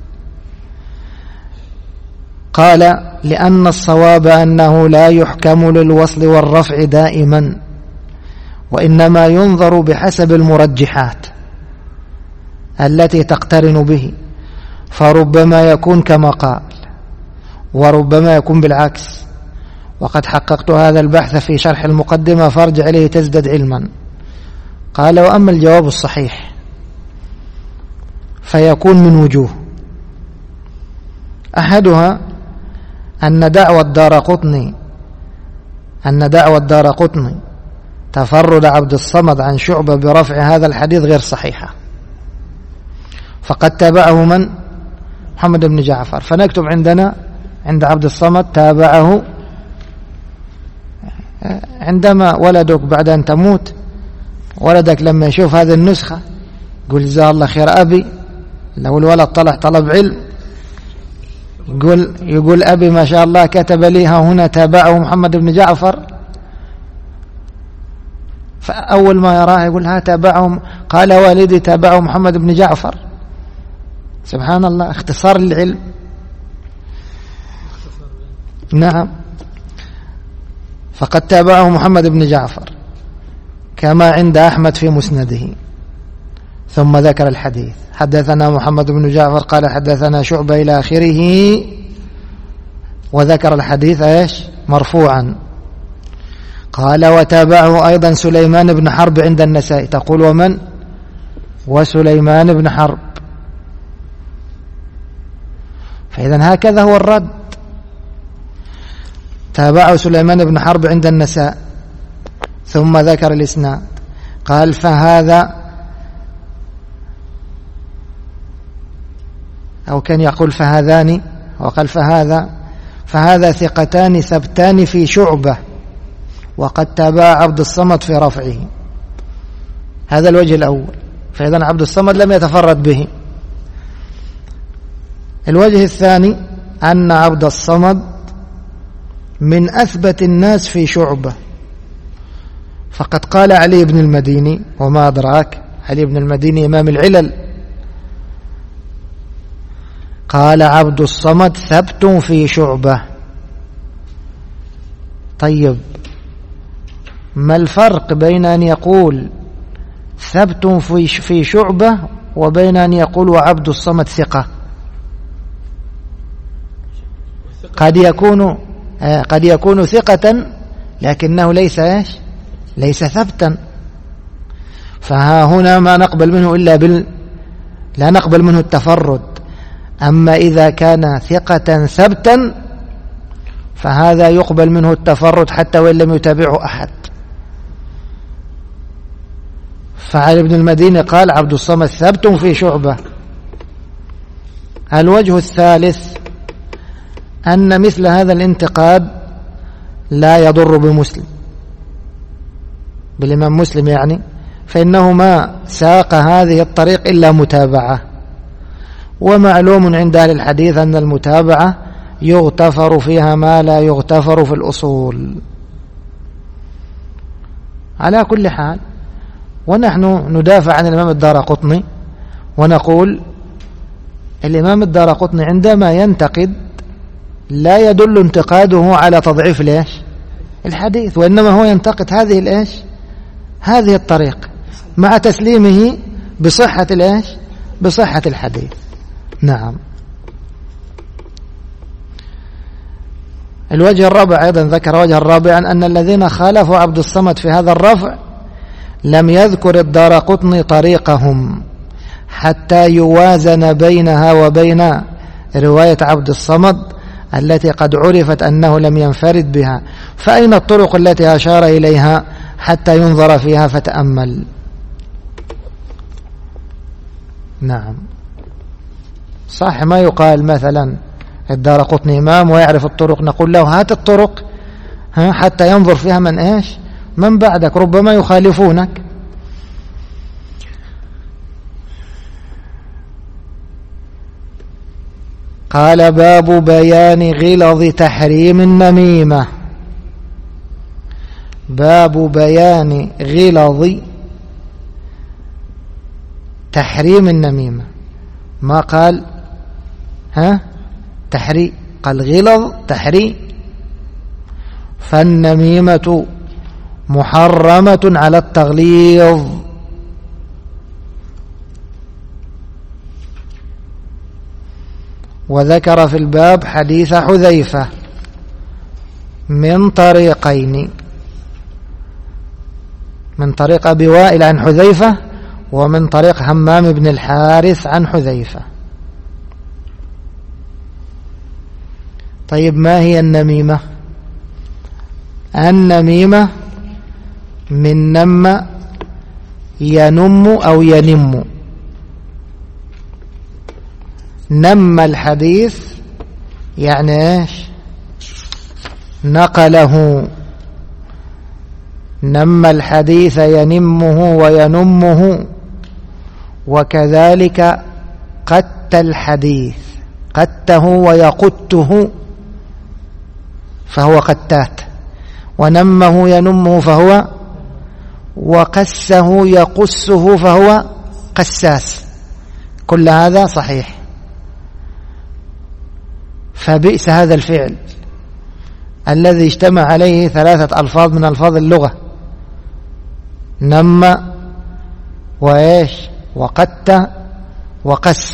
Speaker 1: قال لأن الصواب أنه لا يحكم للوصل والرفع دائما، وإنما ينظر بحسب المرجحات التي تقترن به، فربما يكون كما قال وربما يكون بالعكس. وقد حققت هذا البحث في شرح المقدمة فارجع إليه تزدد علما. قال وأما الجواب الصحيح فيكون من وجوه، أحدها أن دعوى الدارقطني أن دعوى الدارقطني تفرد عبد الصمد عن شعبة برفع هذا الحديث غير صحيحة، فقد تابعه من؟ محمد بن جعفر. فنكتب عندنا عند عبد الصمد تابعه عندما ولدك بعد أن تموت، ولدك لما يشوف هذه النسخة يقول جزاه الله خير أبي، لو الولد طلع طلب علم يقول يقول أبي ما شاء الله كتب لي ها هنا تابعه محمد بن جعفر. فأول ما يراه يقول ها تابعهم، قال والدي تابعه محمد بن جعفر. سبحان الله، اختصار للعلم. نعم، فقد تابعه محمد بن جعفر كما عند أحمد في مسنده. ثم ذكر الحديث: حدثنا محمد بن جعفر قال حدثنا شعبة إلى آخره، وذكر الحديث ايش؟ مرفوعا. قال: وتابعه أيضا سليمان بن حرب عند النسائي. تقول ومن؟ وسليمان بن حرب. فإذا هكذا هو الرد. تابعه سليمان بن حرب عند النساء، ثم ذكر الإسناد. قال: فهذا، أو كان يقول فهذان، وقال فهذا فهذا ثقتان ثبتان في شعبة، وقد تابع عبد الصمد في رفعه. هذا الوجه الأول. فإذا عبد الصمد لم يتفرد به. الوجه الثاني أن عبد الصمد من أثبت الناس في شعبة، فقد قال علي بن المديني: وما أدراك، علي بن المديني إمام العلل، قال عبد الصمد ثبت في شعبة. طيب، ما الفرق بين أن يقول ثبت في شعبة وبين أن يقول وعبد الصمد ثقة؟ قد يكون قد يكون ثقة لكنه ليس ايش؟ ليس ثبتا. فها هنا ما نقبل منه إلا بال لا نقبل منه التفرد. أما إذا كان ثقة ثبتا فهذا يقبل منه التفرد حتى وإن لم يتابعه أحد. فعلي ابن المديني قال عبد الصمد ثبت في شعبة. الوجه الثالث أن مثل هذا الانتقاد لا يضر بمسلم، بالإمام مسلم يعني، فإنه ما ساق هذه الطريق إلا متابعة. ومعلوم عند أهل الحديث أن المتابعة يغتفر فيها ما لا يغتفر في الأصول. على كل حال، ونحن ندافع عن الإمام الدارقطني ونقول الإمام الدارقطني عندما ينتقد لا يدل انتقاده على تضعيف ليش الحديث، وإنما هو ينتقد هذه الإيش هذه الطريق مع تسليمه بصحة الإيش بصحة الحديث. نعم. الوجه الرابع أيضا ذكر وجه الرابع أن الذين خالفوا عبد الصمد في هذا الرفع لم يذكر الدارقطني طريقهم حتى يوازن بينها وبين رواية عبد الصمد التي قد عرفت أنه لم ينفرد بها. فأين الطرق التي أشار إليها حتى ينظر فيها فتأمل؟ نعم، صح. ما يقال مثلا الدارقطني إمام ويعرف الطرق، نقول له هات الطرق ها حتى ينظر فيها من إيش من بعدك، ربما يخالفونك. قال: باب بيان غلظ تحريم النميمة. باب بيان غلظ تحريم النميمة. ما قال ها تحريم، قال غلظ تحريم. فالنميمة محرمة على التغليظ. وذكر في الباب حديث حذيفة من طريقين، من طريق أبي وائل عن حذيفة، ومن طريق همام بن الحارث عن حذيفة. طيب ما هي النميمة؟ النميمة من نم ينم أو ينم. نم الحديث يعني ايش؟ نقله. نم الحديث ينمه وينمه. وكذلك قت الحديث، قته ويقته فهو قتات، ونمه ينمه فهو، وقسه يقسه فهو قساس. كل هذا صحيح. فبئس هذا الفعل الذي اجتمع عليه ثلاثة ألفاظ من ألفاظ اللغة: نم وإيش وقت وقس.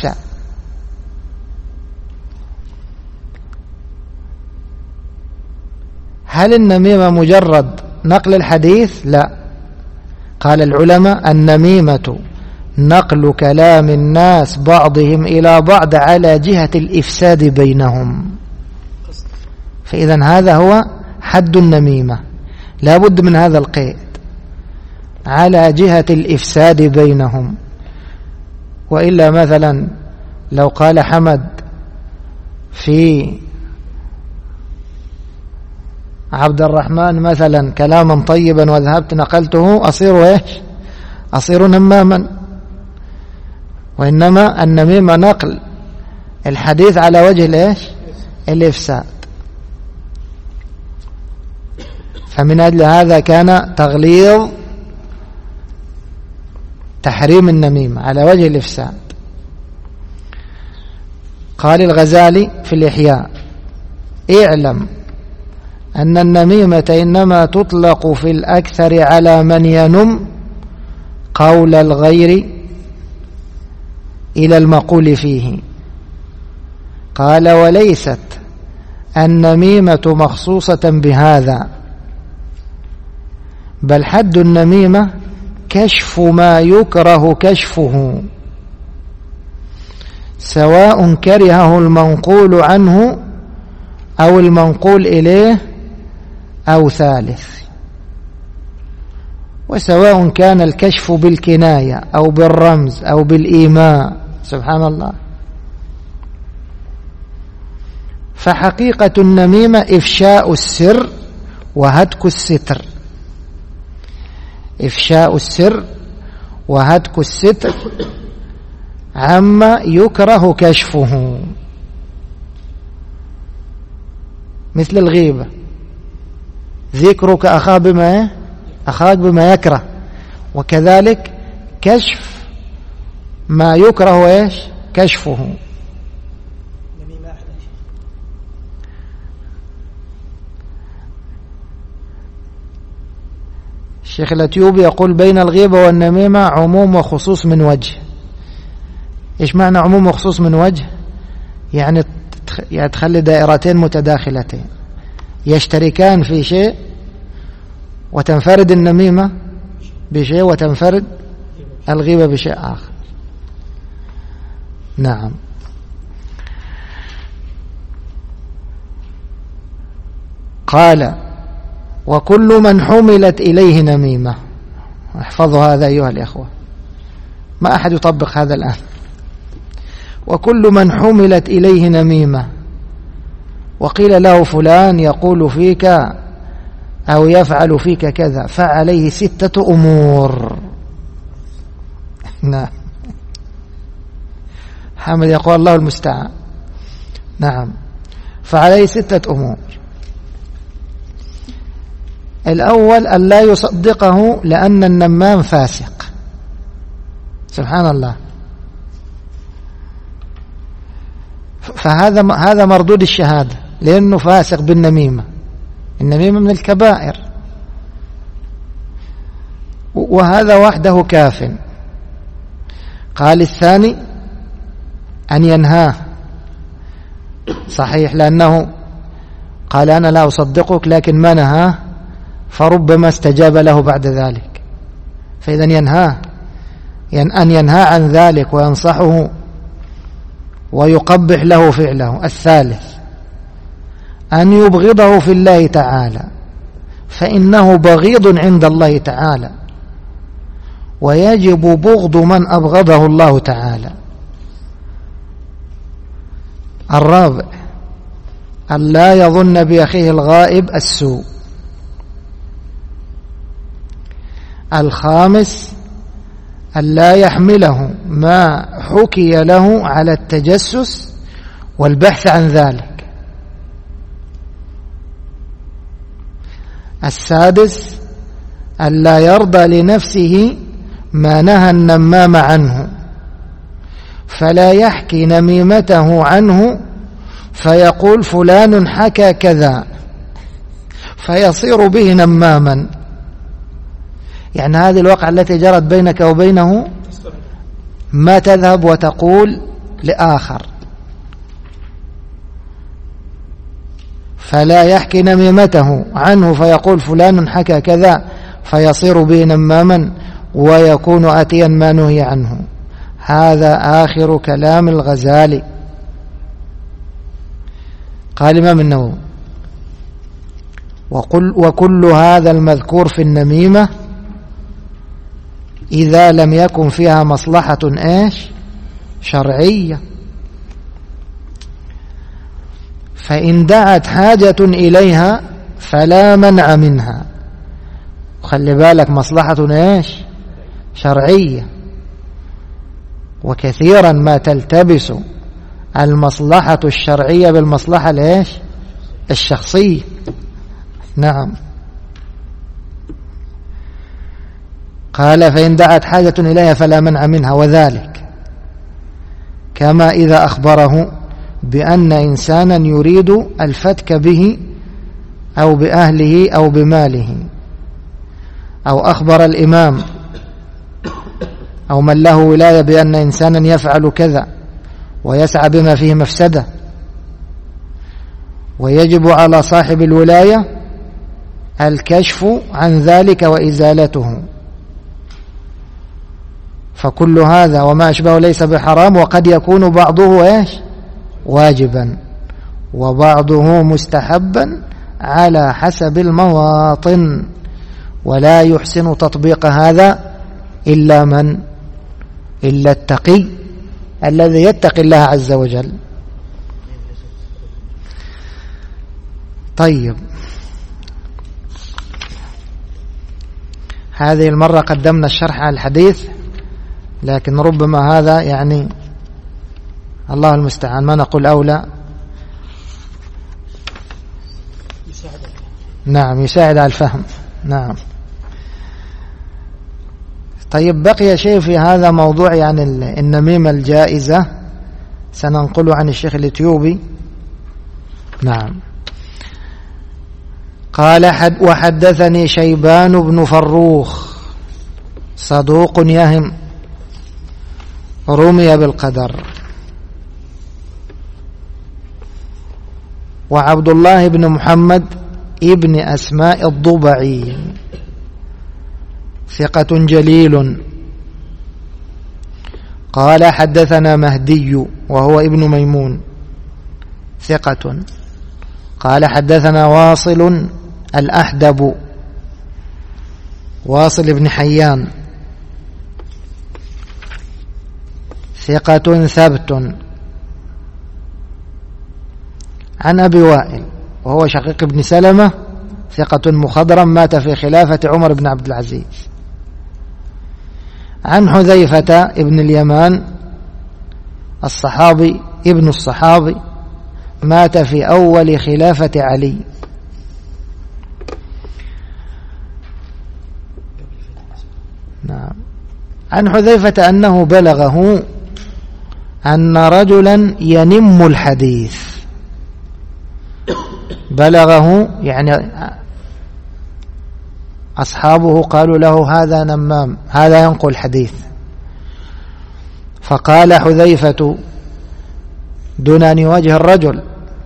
Speaker 1: هل النميمة مجرد نقل الحديث؟ لا. قال العلماء: النميمة نقل كلام الناس بعضهم إلى بعض على جهة الإفساد بينهم. فإذا هذا هو حد النميمة، لا بد من هذا القيد: على جهة الإفساد بينهم. وإلا مثلا لو قال حمد في عبد الرحمن مثلا كلاما طيبا وذهبت نقلته، أصير إيش؟ أصير نماما. وإنما النميمة نقل الحديث على وجه الإيش؟ الإفساد. فمن أجل هذا كان تغليظ تحريم النميمة على وجه الإفساد. قال الغزالي في الإحياء: اعلم أن النميمة إنما تطلق في الأكثر على من ينم قول الغير إلى المقول فيه. قال: وليست النميمة مخصوصة بهذا، بل حد النميمة كشف ما يكره كشفه، سواء كرهه المنقول عنه أو المنقول إليه أو ثالث، وسواء كان الكشف بالكناية أو بالرمز أو بالإيماء. سبحان الله. فحقيقة النميمة إفشاء السر وهتك الستر. إفشاء السر وهتك الستر عما يكره كشفه، مثل الغيبة: ذكرك أخاك بما أخاك بما يكره. وكذلك كشف ما يكره إيش؟ كشفه. الشيخ الأتيوبي يقول: بين الغيبة والنميمة عموم وخصوص من وجه. إيش معنى عموم وخصوص من وجه؟ يعني يعني تخلي دائرتين متداخلتين يشتركان في شيء، وتنفرد النميمة بشيء وتنفرد الغيبة بشيء آخر. نعم. قال: وكل من حملت إليه نميمة. احفظوا هذا أيها الإخوة، ما أحد يطبق هذا الآن. وكل من حملت إليه نميمة وقيل له فلان يقول فيك أو يفعل فيك كذا، فعليه ستة أمور. نعم. حمد يقول الله المستعان. نعم. فعليه ستة أمور. الأول أن لا يصدقه لأن النمام فاسق. سبحان الله. فهذا هذا مردود الشهادة، لأنه فاسق بالنميمة. النميمة من الكبائر، وهذا وحده كاف. قال: الثاني أن ينهاه. صحيح، لأنه قال: أنا لا أصدقك، لكن ما نهاه فربما استجاب له بعد ذلك. فإذا ينهاه، أن ينهى عن ذلك وينصحه ويقبح له فعله. الثالث أن يبغضه في الله تعالى، فإنه بغيض عند الله تعالى، ويجب بغض من أبغضه الله تعالى. الرابع أن لا يظن بأخيه الغائب السوء. الخامس أن لا يحمله ما حكي له على التجسس والبحث عن ذلك. السادس أن لا يرضى لنفسه ما نهى النمام عنه، فلا يحكي نميمته عنه فيقول فلان حكى كذا فيصير به نماما. يعني هذه الواقعة التي جرت بينك وبينه ما تذهب وتقول لآخر، فلا يحكي نميمته عنه فيقول فلان حكى كذا فيصير به نماما ويكون آتيا ما نهي عنه. هذا آخر كلام الغزالي. قال الإمام النووي: وكل, وكل هذا المذكور في النميمة إذا لم يكن فيها مصلحة إيش شرعية، فإن دعت حاجة إليها فلا منع منها. خلي بالك، مصلحة إيش شرعية، وكثيرا ما تلتبس المصلحة الشرعية بالمصلحة الإيش الشخصية. نعم. قال: فإن دعت حاجة إليها فلا منع منها، وذلك كما إذا أخبره بأن إنسانا يريد الفتك به أو بأهله أو بماله، أو أخبر الإمام أو من له ولاية بأن إنسانا يفعل كذا ويسعى بما فيه مفسدة، ويجب على صاحب الولاية الكشف عن ذلك وإزالته. فكل هذا وما أشبه ليس بحرام، وقد يكون بعضه إيش واجبا وبعضه مستحبا على حسب المواطن، ولا يحسن تطبيق هذا إلا من إلا التقي الذي يتقي الله عز وجل. طيب، هذه المرة قدمنا الشرح على الحديث، لكن ربما هذا يعني الله المستعان، ما نقول أولى. نعم، يساعد على الفهم. نعم. طيب، بقي شيء في هذا موضوع يعني النميمة الجائزة سننقله عن الشيخ الإثيوبي. نعم. قال: حد وحدثني شيبان بن فروخ صدوق يهم رمي بالقدر، وعبد الله بن محمد ابن أسماء الضبعي ثقة جليل. قال: حدثنا مهدي وهو ابن ميمون ثقة. قال: حدثنا واصل الأحدب واصل بن حيان ثقة ثبت، عن أبي وائل وهو شقيق بن سلمة ثقة مخضرم مات في خلافة عمر بن عبد العزيز. عن حذيفة ابن اليمان الصحابي ابن الصحابي مات في أول خلافة علي. نعم. عن حذيفة أنه بلغه أن رجلا ينم الحديث، بلغه يعني أصحابه قالوا له هذا نمام، هذا ينقل الحديث. فقال حذيفة دون أن يواجه الرجل: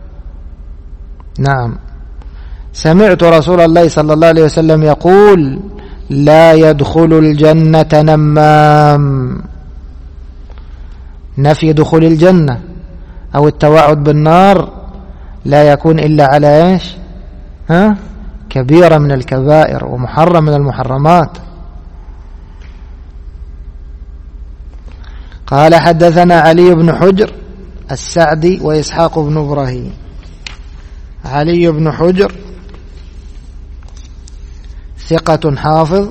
Speaker 1: نعم، سمعت رسول الله صلى الله عليه وسلم يقول: لا يدخل الجنة نمام. نفي دخول الجنة أو التوعد بالنار لا يكون إلا على إيش؟ ها؟ كبيرة من الكبائر ومحرم من المحرمات. قال حدثنا علي بن حجر السعدي وإسحاق بن إبراهيم. علي بن حجر ثقة حافظ،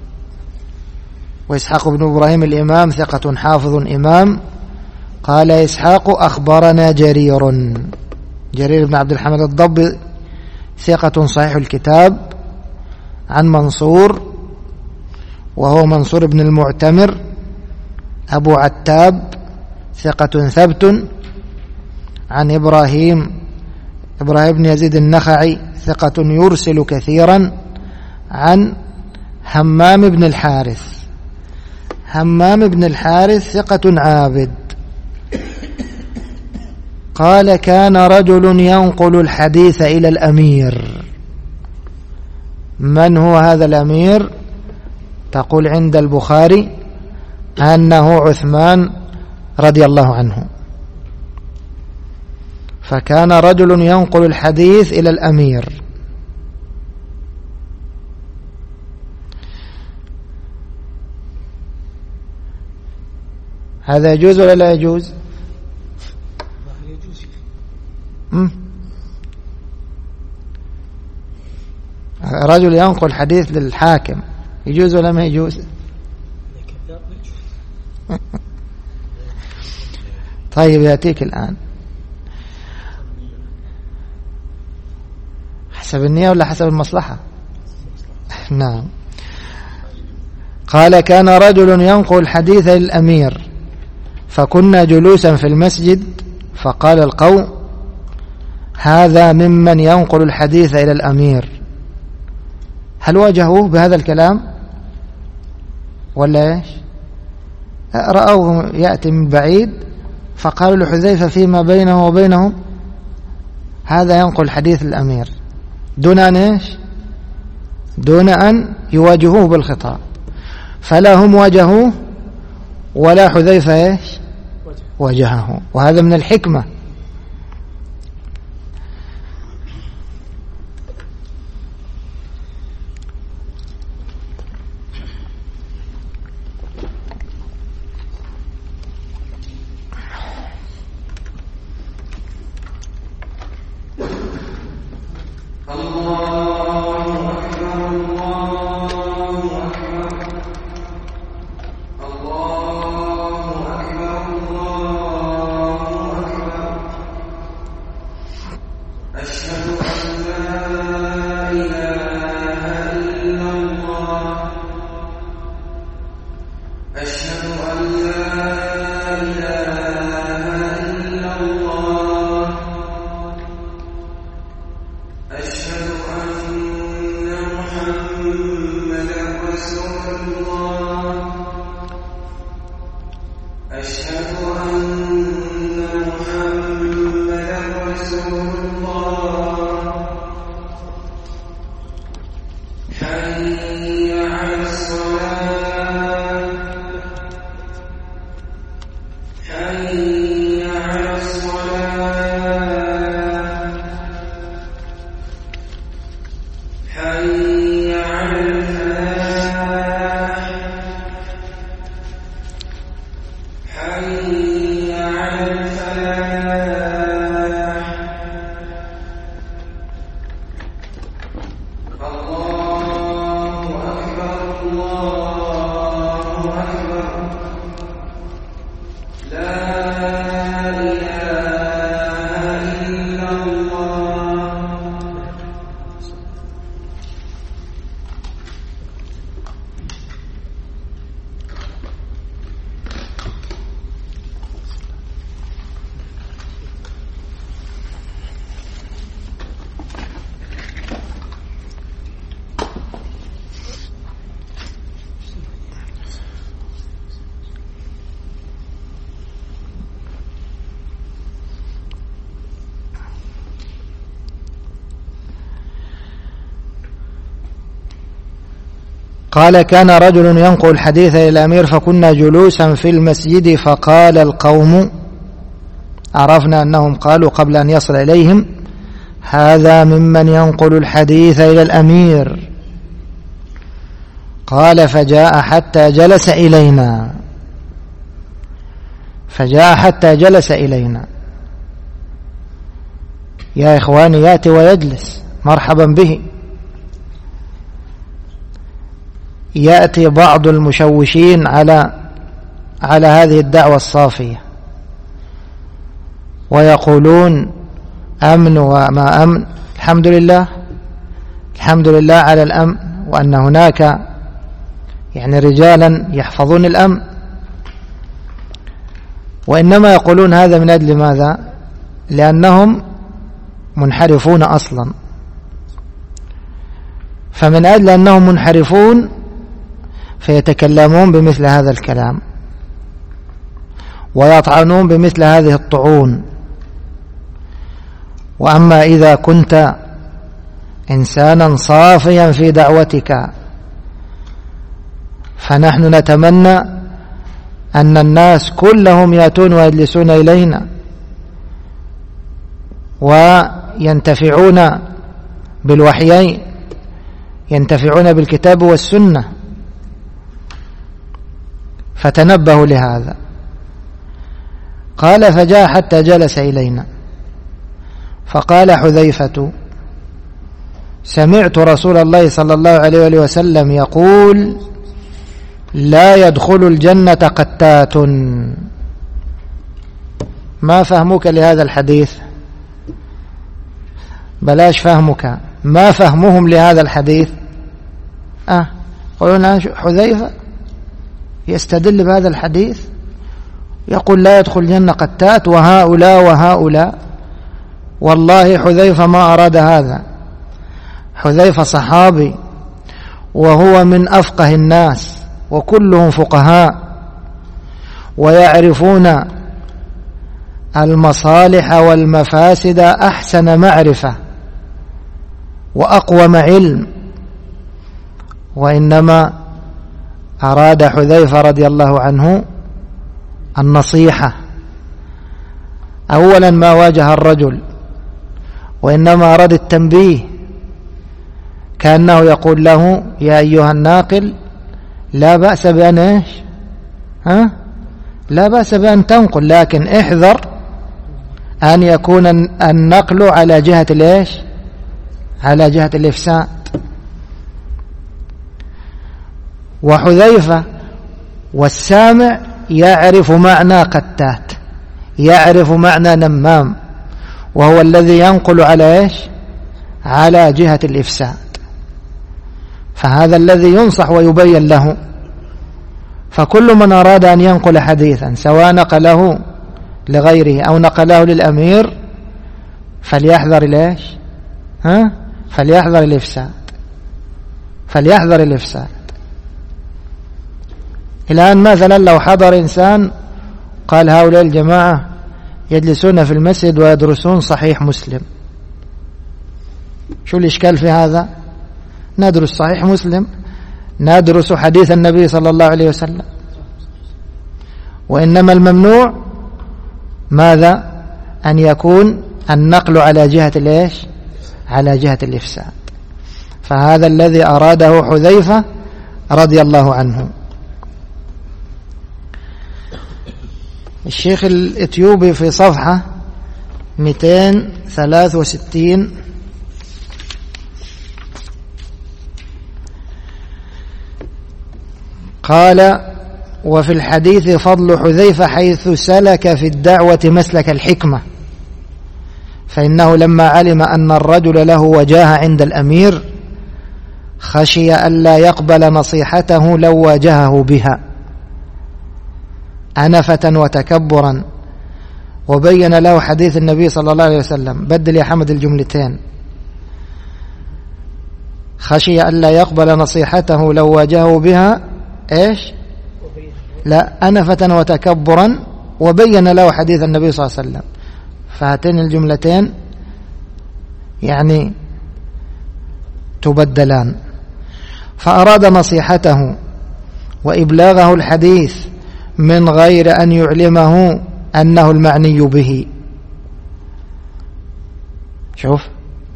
Speaker 1: وإسحاق بن إبراهيم الإمام ثقة حافظ إمام. قال إسحاق أخبرنا جرير، جرير بن عبد الحميد الضبي ثقة صحيح الكتاب، عن منصور وهو منصور بن المعتمر أبو عتاب ثقة ثبت، عن إبراهيم إبراهيم بن يزيد النخعي ثقة يرسل كثيرا، عن همام بن الحارث. همام بن الحارث ثقة عابد. قال كان رجل ينقل الحديث إلى الأمير. من هو هذا الأمير؟ تقول عند البخاري أنه عثمان رضي الله عنه. فكان رجل ينقل الحديث إلى الأمير. هذا يجوز ولا لا يجوز؟ م? رجل ينقل حديث للحاكم يجوز ولا ما يجوز؟ طيب يأتيك الآن. حسب النية ولا حسب المصلحة؟ نعم. قال كان رجل ينقل الحديث للأمير فكنا جلوسا في المسجد فقال القوم هذا ممن ينقل الحديث إلى الأمير. هل واجهوه بهذا الكلام ولا إيش؟ رأوه يأتي من بعيد فقالوا لحذيفة فيما بينه وبينهم هذا ينقل حديث الأمير، دون أن إيش؟ دون أن يواجهوه بالخطاب. فلا هم واجهوه ولا حذيفة إيش؟ واجهه. وهذا من الحكمة. قال كان رجل ينقل الحديث إلى الأمير فكنا جلوسا في المسجد فقال القوم، عرفنا أنهم قالوا قبل أن يصل إليهم هذا ممن ينقل الحديث إلى الأمير. قال فجاء حتى جلس إلينا فجاء حتى جلس إلينا يا إخواني، يأتي ويجلس مرحبا به. يأتي بعض المشوشين على على هذه الدعوة الصافية ويقولون أمن وما أمن. الحمد لله الحمد لله على الأمن، وأن هناك يعني رجالا يحفظون الأمن، وإنما يقولون هذا من أجل ماذا؟ لأنهم منحرفون أصلا. فمن أجل أنهم منحرفون فيتكلمون بمثل هذا الكلام ويطعنون بمثل هذه الطعون. وأما إذا كنت إنسانا صافيا في دعوتك فنحن نتمنى أن الناس كلهم يأتون ويجلسون إلينا وينتفعون بالوحيين، ينتفعون بالكتاب والسنة. فتنبهوا لهذا. قال فجاء حتى جلس إلينا فقال حذيفة سمعت رسول الله صلى الله عليه وآله وسلم يقول لا يدخل الجنة قتات. ما فهمك لهذا الحديث؟ بلاش فهمك، ما فهمهم لهذا الحديث؟ أه قلنا حذيفة يستدل بهذا الحديث يقول لا يدخل الجنة قتات وهؤلاء وهؤلاء. والله حذيفة ما أراد هذا. حذيفة صحابي وهو من أفقه الناس وكلهم فقهاء ويعرفون المصالح والمفاسد أحسن معرفة وأقوم علم، وإنما أراد حذيفة رضي الله عنه النصيحة. أولا ما واجه الرجل، وإنما أراد التنبيه، كأنه يقول له يا أيها الناقل لا بأس بأن إيش ها لا بأس بأن تنقل، لكن احذر أن يكون النقل على جهة الإيش على جهة الإفساد. وحذيفة والسامع يعرف معنى قتات، يعرف معنى نمام، وهو الذي ينقل على إيش على جهة الإفساد. فهذا الذي ينصح ويبين له. فكل من أراد أن ينقل حديثا سواء نقله لغيره أو نقله للأمير فليحذر الإيش ها فليحذر الإفساد فليحذر الإفساد. الآن مثلا لو حضر إنسان قال هؤلاء الجماعة يجلسون في المسجد ويدرسون صحيح مسلم، شو الإشكال في هذا؟ ندرس صحيح مسلم، ندرس حديث النبي صلى الله عليه وسلم. وإنما الممنوع ماذا؟ أن يكون النقل على جهة الإيش على جهة الإفساد. فهذا الذي أراده حذيفة رضي الله عنه. الشيخ الإثيوبي في صفحة مئتين وثلاثة وستين قال وفي الحديث فضل حذيفة حيث سلك في الدعوة مسلك الحكمة، فإنه لما علم أن الرجل له وجاهة عند الأمير خشي ألا يقبل نصيحته لو واجهه بها أنفة وتكبرا، وبين له حديث النبي صلى الله عليه وسلم. بدل يا حمد الجملتين. خشي ألا يقبل نصيحته لو واجهه بها إيش لا أنفة وتكبرا، وبين له حديث النبي صلى الله عليه وسلم. فهاتين الجملتين يعني تبدلان. فأراد نصيحته وإبلاغه الحديث من غير أن يعلمه أنه المعني به. شوف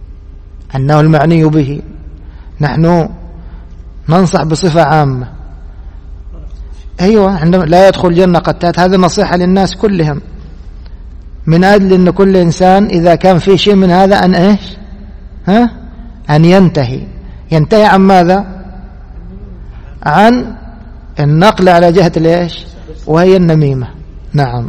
Speaker 1: أنه المعني به. نحن ننصح بصفة عامة. أيوة، عندما لا يدخل الجنة قتات، هذه نصيحة للناس كلهم، من أجل أن كل إنسان إذا كان في شيء من هذا أن إيش ها أن ينتهي ينتهي عن ماذا؟ عن النقل على جهة الإيش، وهي النميمة. نعم.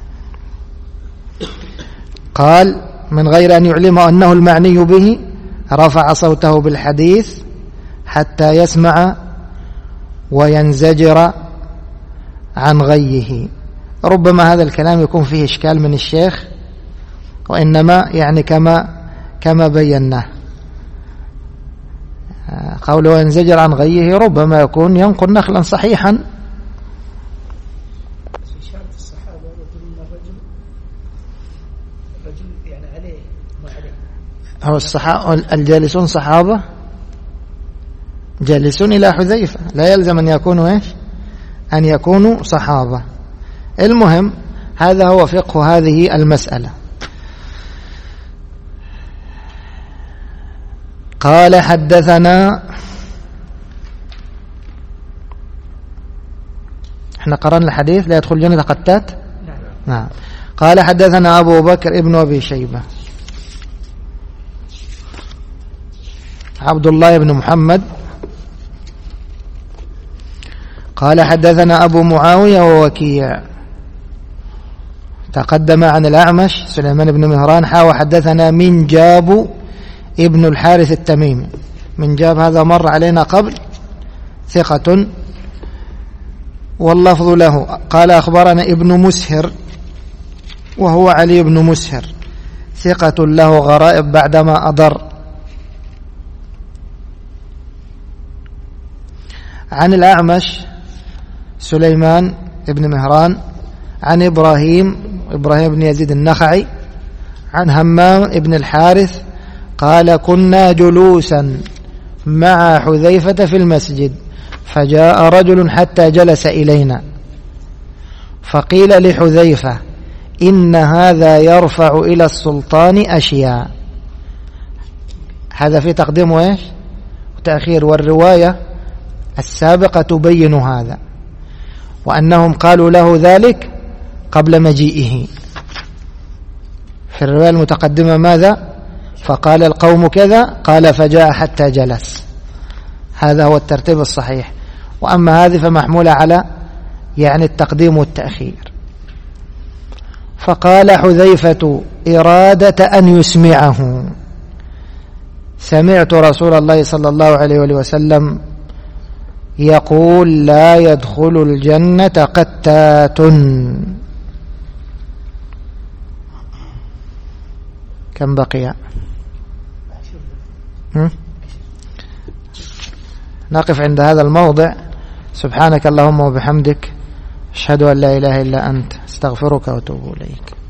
Speaker 1: قال من غير أن يعلم أنه المعني به رفع صوته بالحديث حتى يسمع وينزجر عن غيه. ربما هذا الكلام يكون فيه إشكال من الشيخ، وإنما يعني كما كما بيناه، قوله وينزجر عن غيه ربما يكون ينقل نقلا صحيحا. هو الصحابة الجالسون صحابة جالسون إلى حذيفة، لا يلزم أن يكونوا إيش أن يكونوا صحابة. المهم هذا هو فقه هذه المسألة. قال حدثنا، احنا قرأنا الحديث لا يدخل الجنة قتات. نعم. قال حدثنا أبو بكر ابن أبي شيبة عبد الله بن محمد قال حدثنا أبو معاوية ووكيع. تقدم عن الأعمش سليمان بن مهران حا وحدثنا من جاب ابن الحارث التميمي. من جاب هذا مر علينا قبل، ثقة واللفظ له. قال أخبرنا ابن مسهر وهو علي بن مسهر، ثقة له غرائب بعدما أضر. عن الأعمش سليمان بن مهران عن إبراهيم إبراهيم بن يزيد النخعي عن همام بن الحارث قال كنا جلوسا مع حذيفة في المسجد فجاء رجل حتى جلس إلينا فقيل لحذيفة إن هذا يرفع إلى السلطان أشياء. هذا في تقديم وإيش وتأخير، والرواية السابقة تبين هذا، وأنهم قالوا له ذلك قبل مجيئه. في الرواية المتقدمة ماذا؟ فقال القوم كذا، قال فجاء حتى جلس. هذا هو الترتيب الصحيح. وأما هذه فمحمولة على يعني التقديم والتأخير. فقال حذيفة إرادة أن يسمعه سمعت رسول الله صلى الله عليه وسلم يقول لا يدخل الجنة قتات. كم بقي؟ نقف عند هذا الموضع. سبحانك اللهم وبحمدك أشهد أن لا إله إلا أنت استغفرك وأتوب إليك.